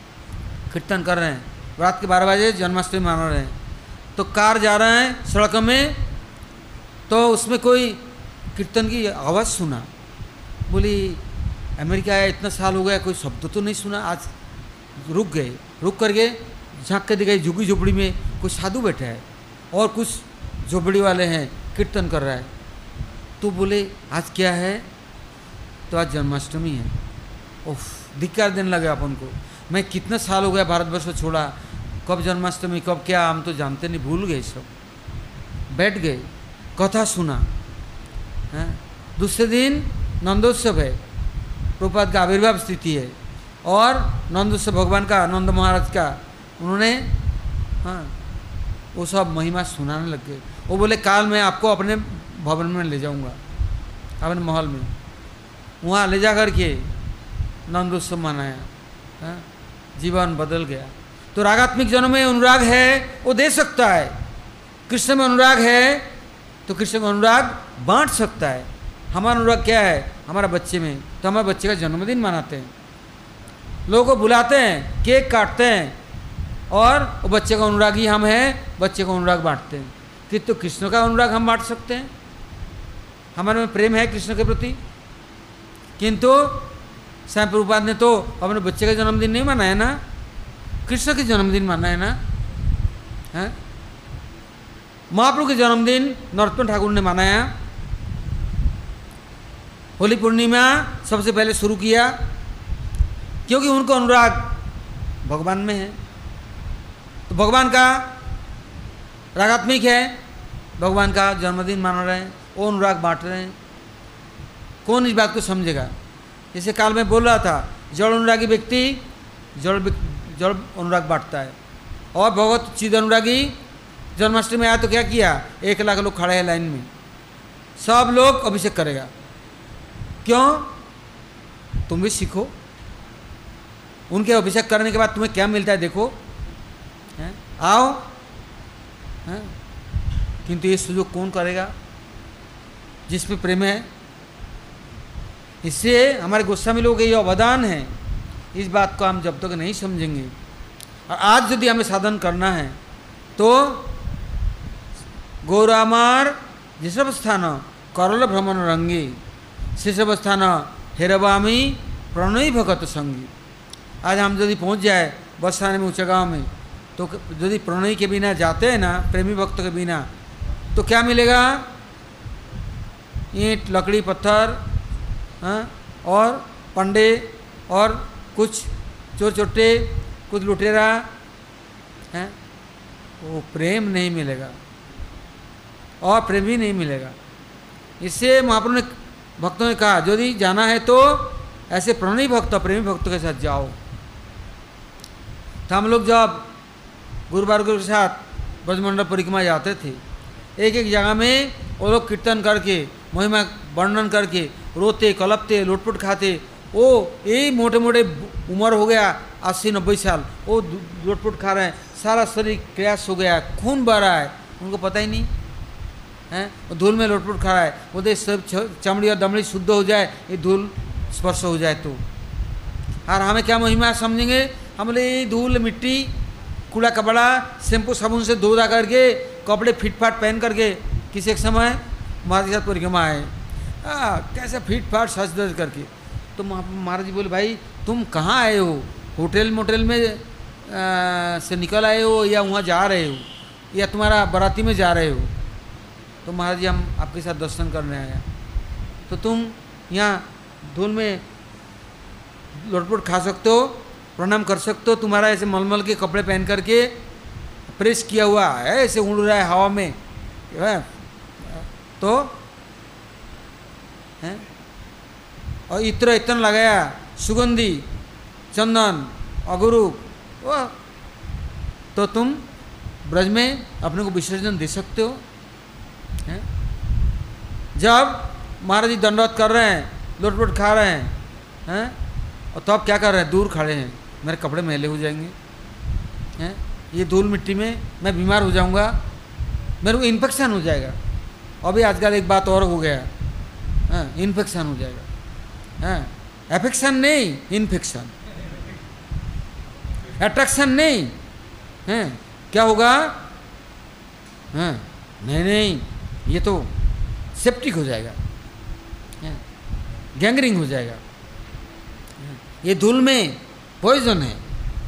हैं। रात के 12 बजे जन्माष्टमी मना रहे हैं, तो कार जा रहे हैं सड़क में, तो उसमें कोई कीर्तन की आवाज़ सुना, बोली अमेरिका आया इतना साल हो गया, कोई शब्द तो नहीं सुना। आज रुक गए, रुक करके झाँक के दिखाई झुग्गी झोपड़ी में कोई साधु बैठा है और कुछ झोपड़ी वाले हैं, कीर्तन कर रहा है। तो बोले आज क्या है, तो आज जन्माष्टमी है। उफ, धिक्कार देने लगे अपन को, मैं कितना साल हो गया भारतवर्ष को छोड़ा, कब जन्माष्टमी कब क्या हम तो जानते नहीं, भूल गए सब। बैठ गए, कथा सुना। हैं दूसरे दिन नंदोत्सव है, प्रभुपाद का आविर्भाव स्थिति है, और नंदोत्सव भगवान का, नंद महाराज का, उन्होंने हाँ वो सब महिमा सुनाने लग गए। वो बोले काल मैं आपको अपने भवन में ले जाऊंगा, अपने महल में, वहाँ ले जा कर के नंदोत्सव मनाया। हाँ जीवन बदल गया। तो रागात्मिक जनों में अनुराग है वो दे सकता है, कृष्ण में अनुराग है तो कृष्ण में अनुराग बांट सकता है। हमारा अनुराग क्या है, हमारा बच्चे में, तो हमारे बच्चे का जन्मदिन मनाते हैं, लोगों को बुलाते हैं, केक काटते हैं, और वो बच्चे का अनुराग ही हम हैं, बच्चे को अनुराग बांटते हैं। कि तो कृष्ण का अनुराग हम बांट सकते हैं, हमारे में प्रेम है कृष्ण के प्रति। किंतु स्वामी प्रभुपाद ने तो अपने बच्चे का जन्मदिन नहीं मनाया ना, कृष्ण के जन्मदिन मनाया ना। है महाप्रभु के जन्मदिन नरोत्तम ठाकुर ने मनाया, होली पूर्णिमा सबसे पहले शुरू किया, क्योंकि उनको अनुराग भगवान में है। तो भगवान का रागात्मिक है, भगवान का जन्मदिन मना रहे हैं, वो अनुराग बांट रहे हैं। कौन इस बात को समझेगा। जैसे काल में बोल रहा था, जड़ अनुरागी व्यक्ति जड़ अनुराग बांटता है, और भगवत चिद अनुरागी जन्माष्टमी में आया तो क्या किया, 1 लाख लोग खड़े हैं लाइन में, सब लोग अभिषेक करेगा। क्यों, तुम भी सीखो, उनके अभिषेक करने के बाद तुम्हें क्या मिलता है देखो। है? आओ है? किंतु ये सुयोग कौन करेगा जिसमें प्रेम है। इससे हमारे गोस्वामी लोगों के ये अवदान है। इस बात को हम जब तक नहीं समझेंगे, और आज यदि हमें साधन करना है तो गौरामार जिसब स्थान करल भ्रमण रंगी शिशब स्थान हेरवामी प्रणयी भगत संगी। आज हम यदि पहुंच जाए बस स्थान में ऊंचा गाँव में, तो यदि प्रणयी के बिना जाते हैं ना, प्रेमी भक्त के बिना, तो क्या मिलेगा? ईंट लकड़ी पत्थर, हाँ, और पंडे और कुछ चोर चोटे, कुछ लुटेरा हैं, वो प्रेम नहीं मिलेगा और प्रेम भी नहीं मिलेगा। इससे महाप्रभु ने भक्तों ने कहा यदि जाना है तो ऐसे प्रणयी भक्त प्रेमी भक्तों के साथ जाओ। तो हम लोग जब गुरुवार के साथ ब्रजमंडल परिक्रमा जाते थे, एक एक जगह में वो लोग कीर्तन करके महिमा वर्णन करके रोते कलपते लुटपुट खाते। वो यही मोटे मोटे उम्र हो गया 80-90 साल, वो लुटपुट खा रहे हैं, सारा शरीर क्रैश हो गया, खून बह रहा है, उनको पता ही नहीं है। धूल में लुटपुट खा रहा है, बोलते सब चमड़ी और दमड़ी शुद्ध हो जाए, ये धूल स्पर्श हो जाए तो। और हमें क्या महिमा समझेंगे? हम बोले धूल मिट्टी कूड़ा कपड़ा शैम्पू साबुन से धो धा करके कपड़े फिट फाट पहन करके किसी एक समय महाराज के साथ परिक्रमा आए, कैसे फिट फाट सच दर्ज करके। तो महाराज जी बोले भाई तुम कहाँ आए हो? होटल मोटल में से निकल आए हो या वहाँ जा रहे हो या तुम्हारा बाराती में जा रहे हो? तो महाराज जी हम आपके साथ दर्शन करने आए। तो तुम यहाँ धूल में लोटपोट खा सकते हो, प्रणाम कर सकते हो, तुम्हारा ऐसे मलमल के कपड़े पहन करके प्रेस किया हुआ है, ऐसे उड़ रहा है हवा में है, तो है? और इत्र इतन लगाया सुगंधी चंदन अगुरु, तो तुम ब्रज में अपने को विसर्जन दे सकते हो। है? जब महाराज जी दंडवत कर रहे हैं, लोटपोट खा रहे हैं, और तो आप क्या कर रहे हैं? दूर खड़े हैं, मेरे कपड़े मैले हो जाएंगे, हैं? ये धूल मिट्टी में मैं बीमार हो जाऊंगा, मेरे को इन्फेक्शन हो जाएगा। अभी आजकल एक बात और हो गया, इन्फेक्शन हो जाएगा। एफेक्शन नहीं, इन्फेक्शन, अट्रैक्शन नहीं है। क्या होगा? नहीं नहीं, ये तो सेप्टिक हो जाएगा, गैंग्रीन हो जाएगा, ये धूल में पॉइजन है।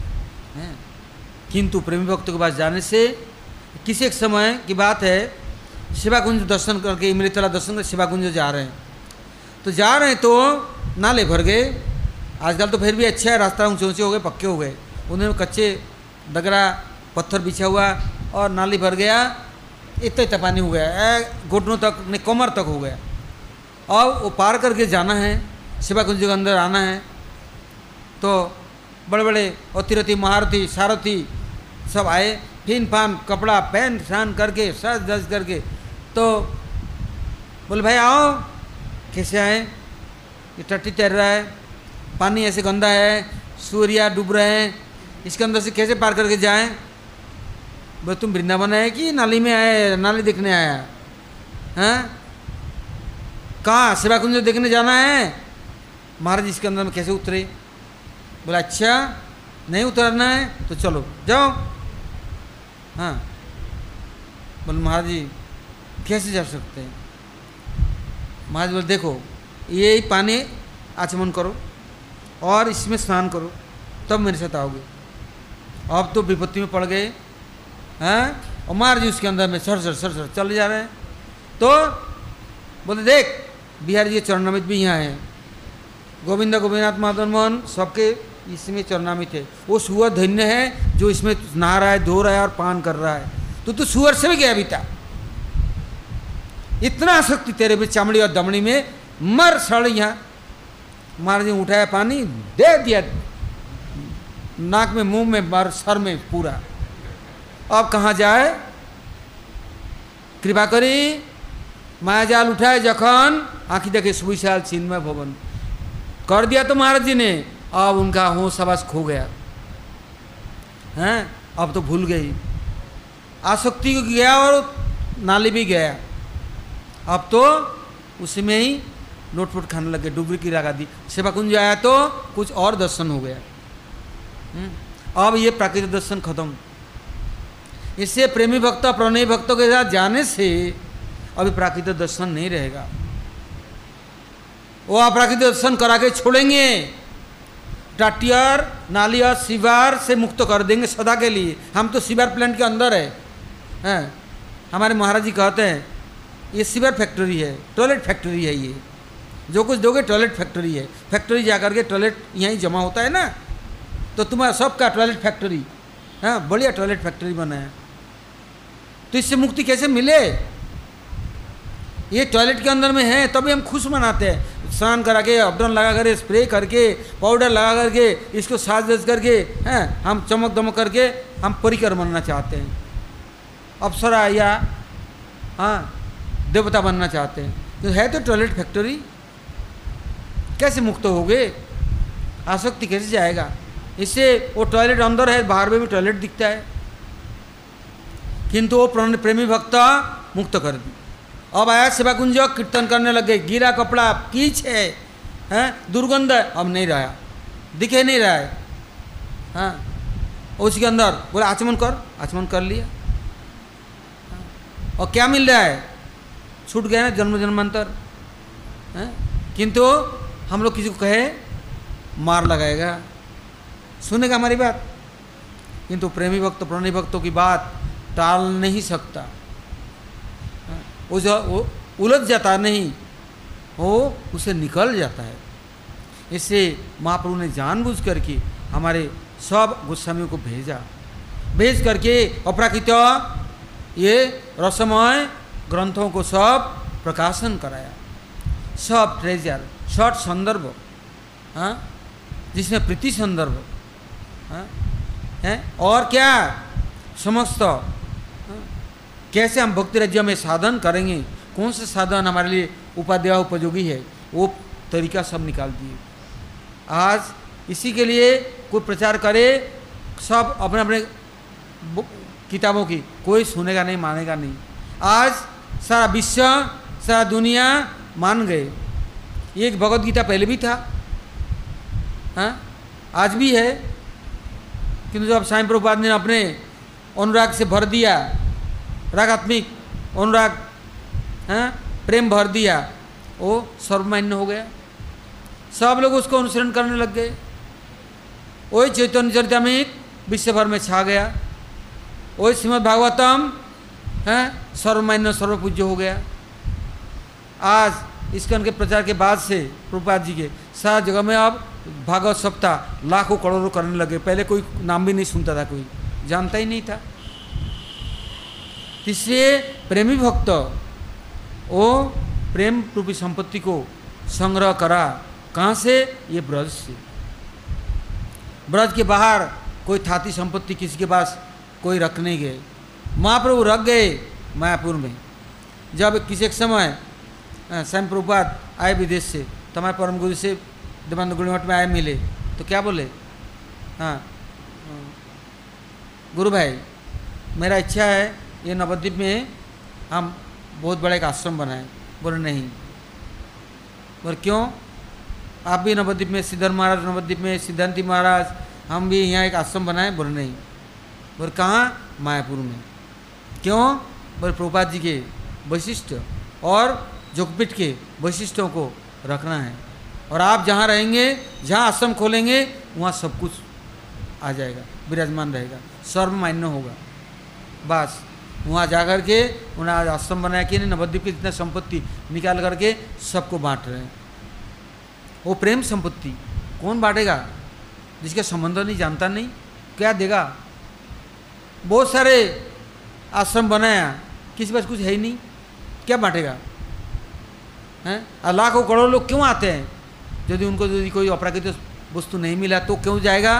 किंतु प्रेमी भक्तों के पास जाने से, किसी एक समय की बात है, शिवा कुंज दर्शन करके इमृतला दर्शन कर शिवा कुंज जा रहे हैं, तो जा रहे हैं तो नाले भर गए। आजकल तो फिर भी अच्छा है, रास्ता ऊंचे ऊंचे हो गए, पक्के हो गए, उन्होंने कच्चे डगरा पत्थर बिछा हुआ और नाली भर गया, इतना इतना पानी हो गया, घुटनों तक नहीं कमर तक हो गया। और वो पार करके जाना है, शिवा कुंज के अंदर आना है। तो बड़े बड़े अतिरथी महारथी सारथी सब आए, फिन फान कपड़ा पहन शान करके सज धज करके, तो बोले भाई आओ, कैसे आए? ये टट्टी तैर रहा है, पानी ऐसे गंदा है, सूर्या डूब रहे हैं, इसके अंदर से कैसे पार करके जाएं? बोले तुम वृंदावन आए कि नाली में आए? नाली देखने आया हैं? कहाँ? शिवा कुंज देखने जाना है। महाराज इसके अंदर में कैसे उतरे? बोला अच्छा नहीं उतरना है तो चलो जाओ। हाँ, बोले महाराज जी कैसे जा सकते हैं? महाराज बोले देखो, ये पानी आचमन करो और इसमें स्नान करो, तब मेरे साथ आओगे। अब तो विपत्ति में पड़ गए हैं, और महाराज जी उसके अंदर में सर सर चले जा रहे हैं। तो बोले देख बिहारी जी चरणामृत भी यहाँ है, गोविंदा गोविंदनाथ माधव मोहन सबके इसमें चरणामृत है। वो सुअर धन्य है जो इसमें नहा रहा है, धो रहा है और पान कर रहा है। तो तू सुअर से भी गया बीता, इतना आसक्ति तेरे भी चमड़ी और दमड़ी में, मर सड़। यहाँ महाराज ने उठाया पानी दे दिया नाक में, मुंह में, मर सर में पूरा। अब कहाँ जाए? कृपा करी मायाजाल उठाए जखन आँखी देखे सुविशाल चिन्मय भवन कर दिया तो महाराज जी ने, अब उनका होश आवास खो गया हैं। अब तो भूल गई, आसक्ति को गया और नाली भी गया, अब तो उसी में ही लोटपोट खाने लगे, डुबकी लगा दी। सेवा कुंज आया तो कुछ और दर्शन हो गया। अब ये प्राकृतिक दर्शन खत्म। इससे प्रेमी भक्त प्रणयी भक्तों के साथ जाने से अभी प्राकृतिक दर्शन नहीं रहेगा। वो अप्राकृतिक दर्शन करा के छोड़ेंगे, टाटियर नालिया शिवार से मुक्त कर देंगे सदा के लिए। हम तो शिवार प्लांट के अंदर है। हमारे महाराज जी कहते हैं ये शिवार फैक्ट्री है, टॉयलेट फैक्ट्री है। ये जो कुछ दोगे टॉयलेट फैक्ट्री है। फैक्ट्री जा करके टॉयलेट यहीं जमा होता है ना, तो तुम्हारा सबका टॉयलेट फैक्ट्री, हाँ बढ़िया टॉयलेट फैक्ट्री बना है। तो इससे मुक्ति कैसे मिले? ये टॉयलेट के अंदर में है तभी हम खुश मनाते हैं। स्नान करा के, अबरन लगा करके, स्प्रे करके, पाउडर लगा करके, इसको साज दस करके, हैं हम चमक दमक करके हम परिकर बनना चाहते हैं, अप्सरा या हाँ देवता बनना चाहते हैं। तो है तो टॉयलेट फैक्ट्री, कैसे मुक्त होगे? आसक्ति कैसे जाएगा? इससे वो टॉयलेट अंदर है, बाहर में भी टॉयलेट दिखता है, किंतु वो प्रेमी भक्त मुक्त कर दी। अब आया सेवा कुंज, कीर्तन करने लगे, गिरा कपड़ा कीच है, दुर्गंध है, अब नहीं रहा, दिखे नहीं रहा है। हाँ उसके अंदर बोले आचमन कर लिया। और क्या मिल रहा है? छूट गया ना जन्म जन्मांतर। किंतु हम लोग किसी को कहे मार लगाएगा, सुनेगा हमारी बात। किंतु प्रेमी भक्त प्रणयी भक्तों की बात टाल नहीं सकता, वो उलझ जाता नहीं, वो उसे निकल जाता है। इससे महाप्रभु ने जानबूझ करके हमारे सब गोस्वामियों को भेज करके अपराकृत ये रसमय ग्रंथों को सब प्रकाशन कराया, सब ट्रेजर, शॉर्ट संदर्भ, हाँ जिसमें प्रीति संदर्भ, हाँ है और क्या समस्त, कैसे हम भक्ति राज्य में साधन करेंगे, कौन से साधन हमारे लिए उपादेय उपयोगी है, वो तरीका सब निकाल दिए। आज इसी के लिए कोई प्रचार करे, सब अपने अपने किताबों की, कोई सुनेगा नहीं, मानेगा नहीं। आज सारा विश्व, सारा दुनिया मान गए। एक भगवद गीता पहले भी था, हाँ आज भी है, किंतु जब साईं प्रभुपाद ने अपने अनुराग से भर दिया, रागात्मिक अनुराग, हाँ प्रेम भर दिया, वो सर्वमान्य हो गया। सब लोग उसको अनुसरण करने लग गए। वही चैतन्य चरितामृत विश्व भर में छा गया, वही श्रीमद् भागवतम है सर्वमान्य सर्वपूज्य हो गया। आज इस्कॉन के प्रचार के बाद से प्रभुपाद जी के सारा जगह में अब भागवत सप्ताह लाखों करोड़ों करने लगे। पहले कोई नाम भी नहीं सुनता था, कोई जानता ही नहीं था। इसलिए प्रेमी भक्त वो प्रेम रूपी संपत्ति को संग्रह करा, कहाँ से? ये ब्रज से। ब्रज के बाहर कोई थाती संपत्ति किसी के पास कोई रख नहीं गए। महाप्रभु रख गए मायापुर में। जब किसी एक समय स्वयं प्रभुपाद आए विदेश से, तो हमारे परम गुरु से देवानंद गुरु मठ में आए, मिले तो क्या बोले, हाँ गुरु भाई मेरा इच्छा है ये नवद्वीप में हम बहुत बड़ा एक आश्रम बनाएं। बोले नहीं। बोले क्यों? आप भी नवद्वीप में, सिद्धार्थ महाराज नवद्वीप में, सिद्धांति महाराज, हम भी यहाँ एक आश्रम बनाएं। बोले नहीं। बोले कहाँ? मायापुर में। क्यों? बोले प्रभुपाद जी के वैशिष्ट और जोगपीठ के वैशिष्टों को रखना है, और आप जहाँ रहेंगे, जहाँ आश्रम खोलेंगे, वहाँ सब कुछ आ जाएगा, विराजमान रहेगा, सर्वमान्य होगा। बस वहाँ जा कर के उन्हें आज आश्रम बनाया कि नहीं, नवद्वीप की जितना संपत्ति निकाल करके सबको बांट रहे हैं। वो प्रेम संपत्ति कौन बांटेगा? जिसका संबंध नहीं, जानता नहीं, क्या देगा? बहुत सारे आश्रम बनाया, किसी पास कुछ है ही नहीं, क्या बांटेगा? हैं? लाखों करोड़ों लोग क्यों आते हैं? यदि उनको यदि कोई अपराकृत वस्तु नहीं मिला तो क्यों जाएगा?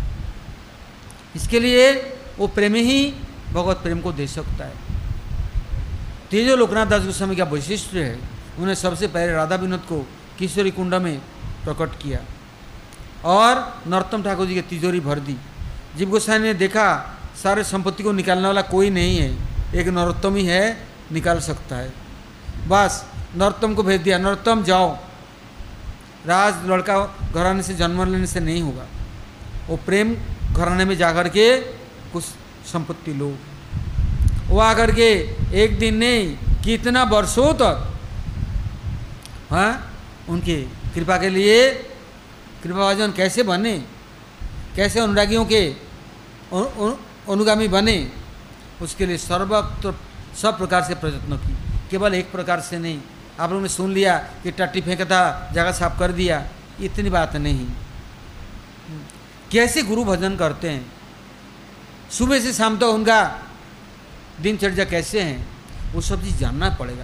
इसके लिए वो प्रेमी ही भगवत प्रेम को दे सकता है। तेजो लोकनाथ दास गोस्वामी का वैशिष्ट है, उन्हें सबसे पहले राधा विनोद को किशोरी कुंड में प्रकट किया और नरोत्तम ठाकुर जी की तिजोरी भर दी। जीव गोस्वामी ने देखा सारे संपत्ति को निकालने वाला कोई नहीं है, एक नरोत्तम ही है, निकाल सकता है। बस नरोत्तम को भेज दिया, नरोत्तम जाओ, राज लड़का घराने से जन्म लेने से नहीं होगा, वो प्रेम घराने में जाकर के कुछ संपत्ति लो। वो आकर के एक दिन नहीं कितना वर्षों तक हाँ उनके कृपा के लिए कृपाभाजन कैसे बने, कैसे अनुरागियों के अनुगामी बने, उसके लिए सर्वत्र सब प्रकार से प्रयत्न की, केवल एक प्रकार से नहीं। आप लोगों ने सुन लिया कि टट्टी फेंका था जगह साफ कर दिया, इतनी बात नहीं। कैसे गुरु भजन करते हैं, सुबह से शाम तक उनका दिनचर्या कैसे हैं, वो सब चीज़ जानना पड़ेगा।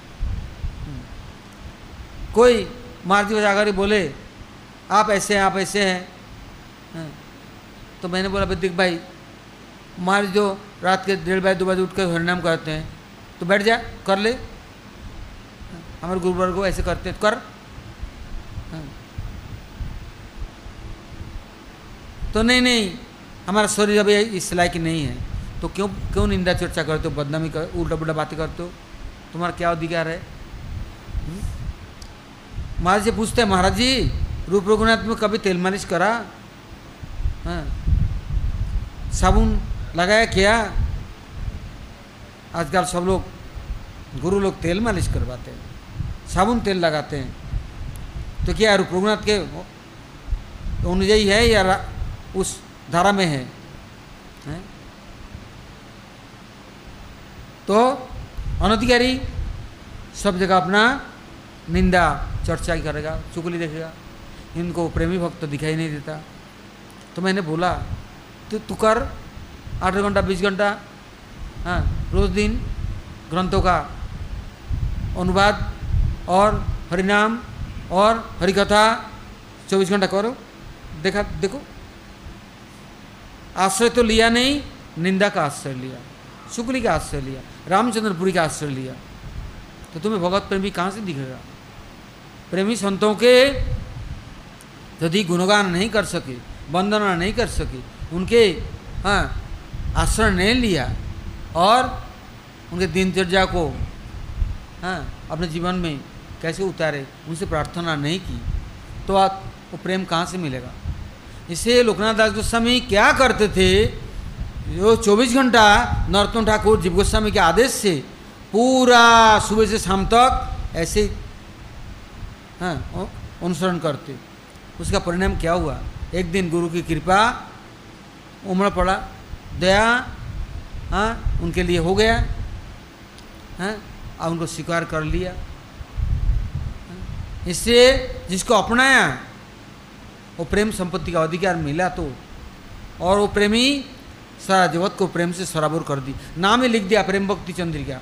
कोई मार्जी बजाकर बोले आप ऐसे हैं, आप ऐसे हैं, तो मैंने बोला देख भाई, मार जो रात के 1:30 बजे 2 बजे उठ कर हरिनाम करते हैं तो बैठ जा, कर ले, हमारे गुरुवर्ग को ऐसे करते हैं तो कर। तो नहीं हमारा शरीर अभी इस लायक नहीं है, तो क्यों निंदा चर्चा करते हो, बदनामी कर, उल्टा पुल्टा बातें करते हो, तुम्हारा क्या अधिकार है। महाराज जी पूछते हैं, महाराज जी रूप रघुनाथ में कभी तेल मालिश करा, साबुन लगाया क्या। आजकल सब लोग गुरु लोग तेल मालिश करवाते हैं, साबुन तेल लगाते हैं, तो क्या रूप रघुनाथ के अनुयायी है या उस धारा में है? तो अनधिकारी सब जगह अपना निंदा चर्चा ही करेगा, चुगली देखेगा, इनको प्रेमी भक्त दिखाई नहीं देता। तो मैंने बोला तू कर 8 घंटा 20 घंटा रोज दिन ग्रंथों का अनुवाद और हरिनाम और हरिकथा 24 घंटा करो, देखो आश्रय तो लिया नहीं, निंदा का आश्रय लिया, शुक्ली का आश्रय लिया, रामचंद्रपुरी का आश्रय लिया, तो तुम्हें भगवत प्रेमी कहाँ से दिखेगा। प्रेमी संतों के यदि गुणगान नहीं कर सके, वंदना नहीं कर सके, उनके आश्रय नहीं लिया और उनके दिनचर्या को अपने जीवन में कैसे उतारे, उनसे प्रार्थना नहीं की, तो वो प्रेम कहाँ से मिलेगा। इससे लोकनाथ दास गोस्वामी क्या करते थे, जो 24 घंटा नरोत्तम ठाकुर जीव गोस्वामी के आदेश से पूरा सुबह से शाम तक ऐसे अनुसरण करते। उसका परिणाम क्या हुआ, एक दिन गुरु की कृपा उमड़ पड़ा, दया उनके लिए हो गया, और उनको स्वीकार कर लिया। इससे जिसको अपनाया वो प्रेम संपत्ति का अधिकार मिला, तो और वो प्रेमी सारा जगत को प्रेम से सराबोर कर दी, नाम ही लिख दिया प्रेम भक्ति चंद्रिका।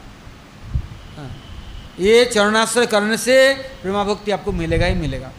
ये चरणाश्रय करने से प्रेमा भक्ति आपको मिलेगा ही मिलेगा।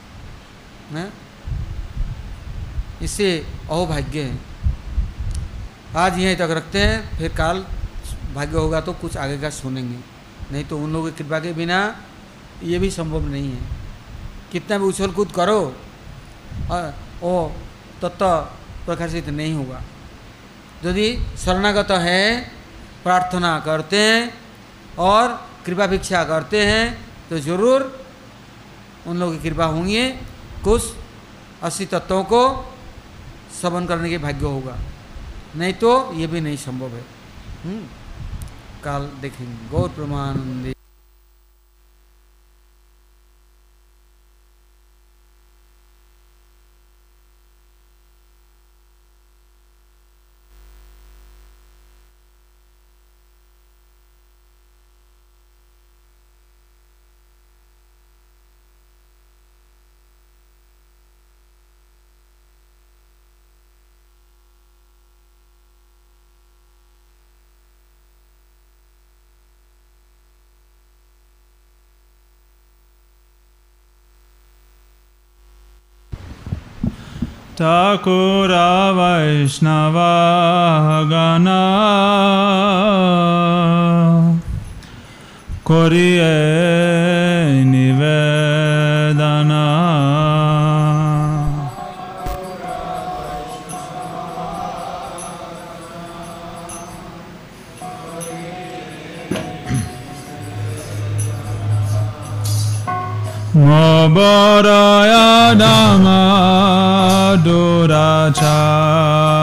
इससे अहोभाग्य है। आज यहीं तक रखते हैं, फिर काल भाग्य होगा तो कुछ आगे का सुनेंगे, नहीं तो उन लोगों की कृपा के बिना ये भी संभव नहीं है। कितना भी उछल कूद करो वो तत्व प्रकाशित नहीं होगा। यदि शरणागत है, प्रार्थना करते हैं और कृपा भिक्षा करते हैं तो जरूर उन लोगों की कृपा होंगी, कुछ 80 तत्वों को श्रवण करने के भाग्य होगा, नहीं तो ये भी नहीं संभव है। काल देखेंगे। गौर प्रमानंदे। ठाकुरा वैष्णवा गणा करिए निवेदना। Bodhaya Dhamma Duracha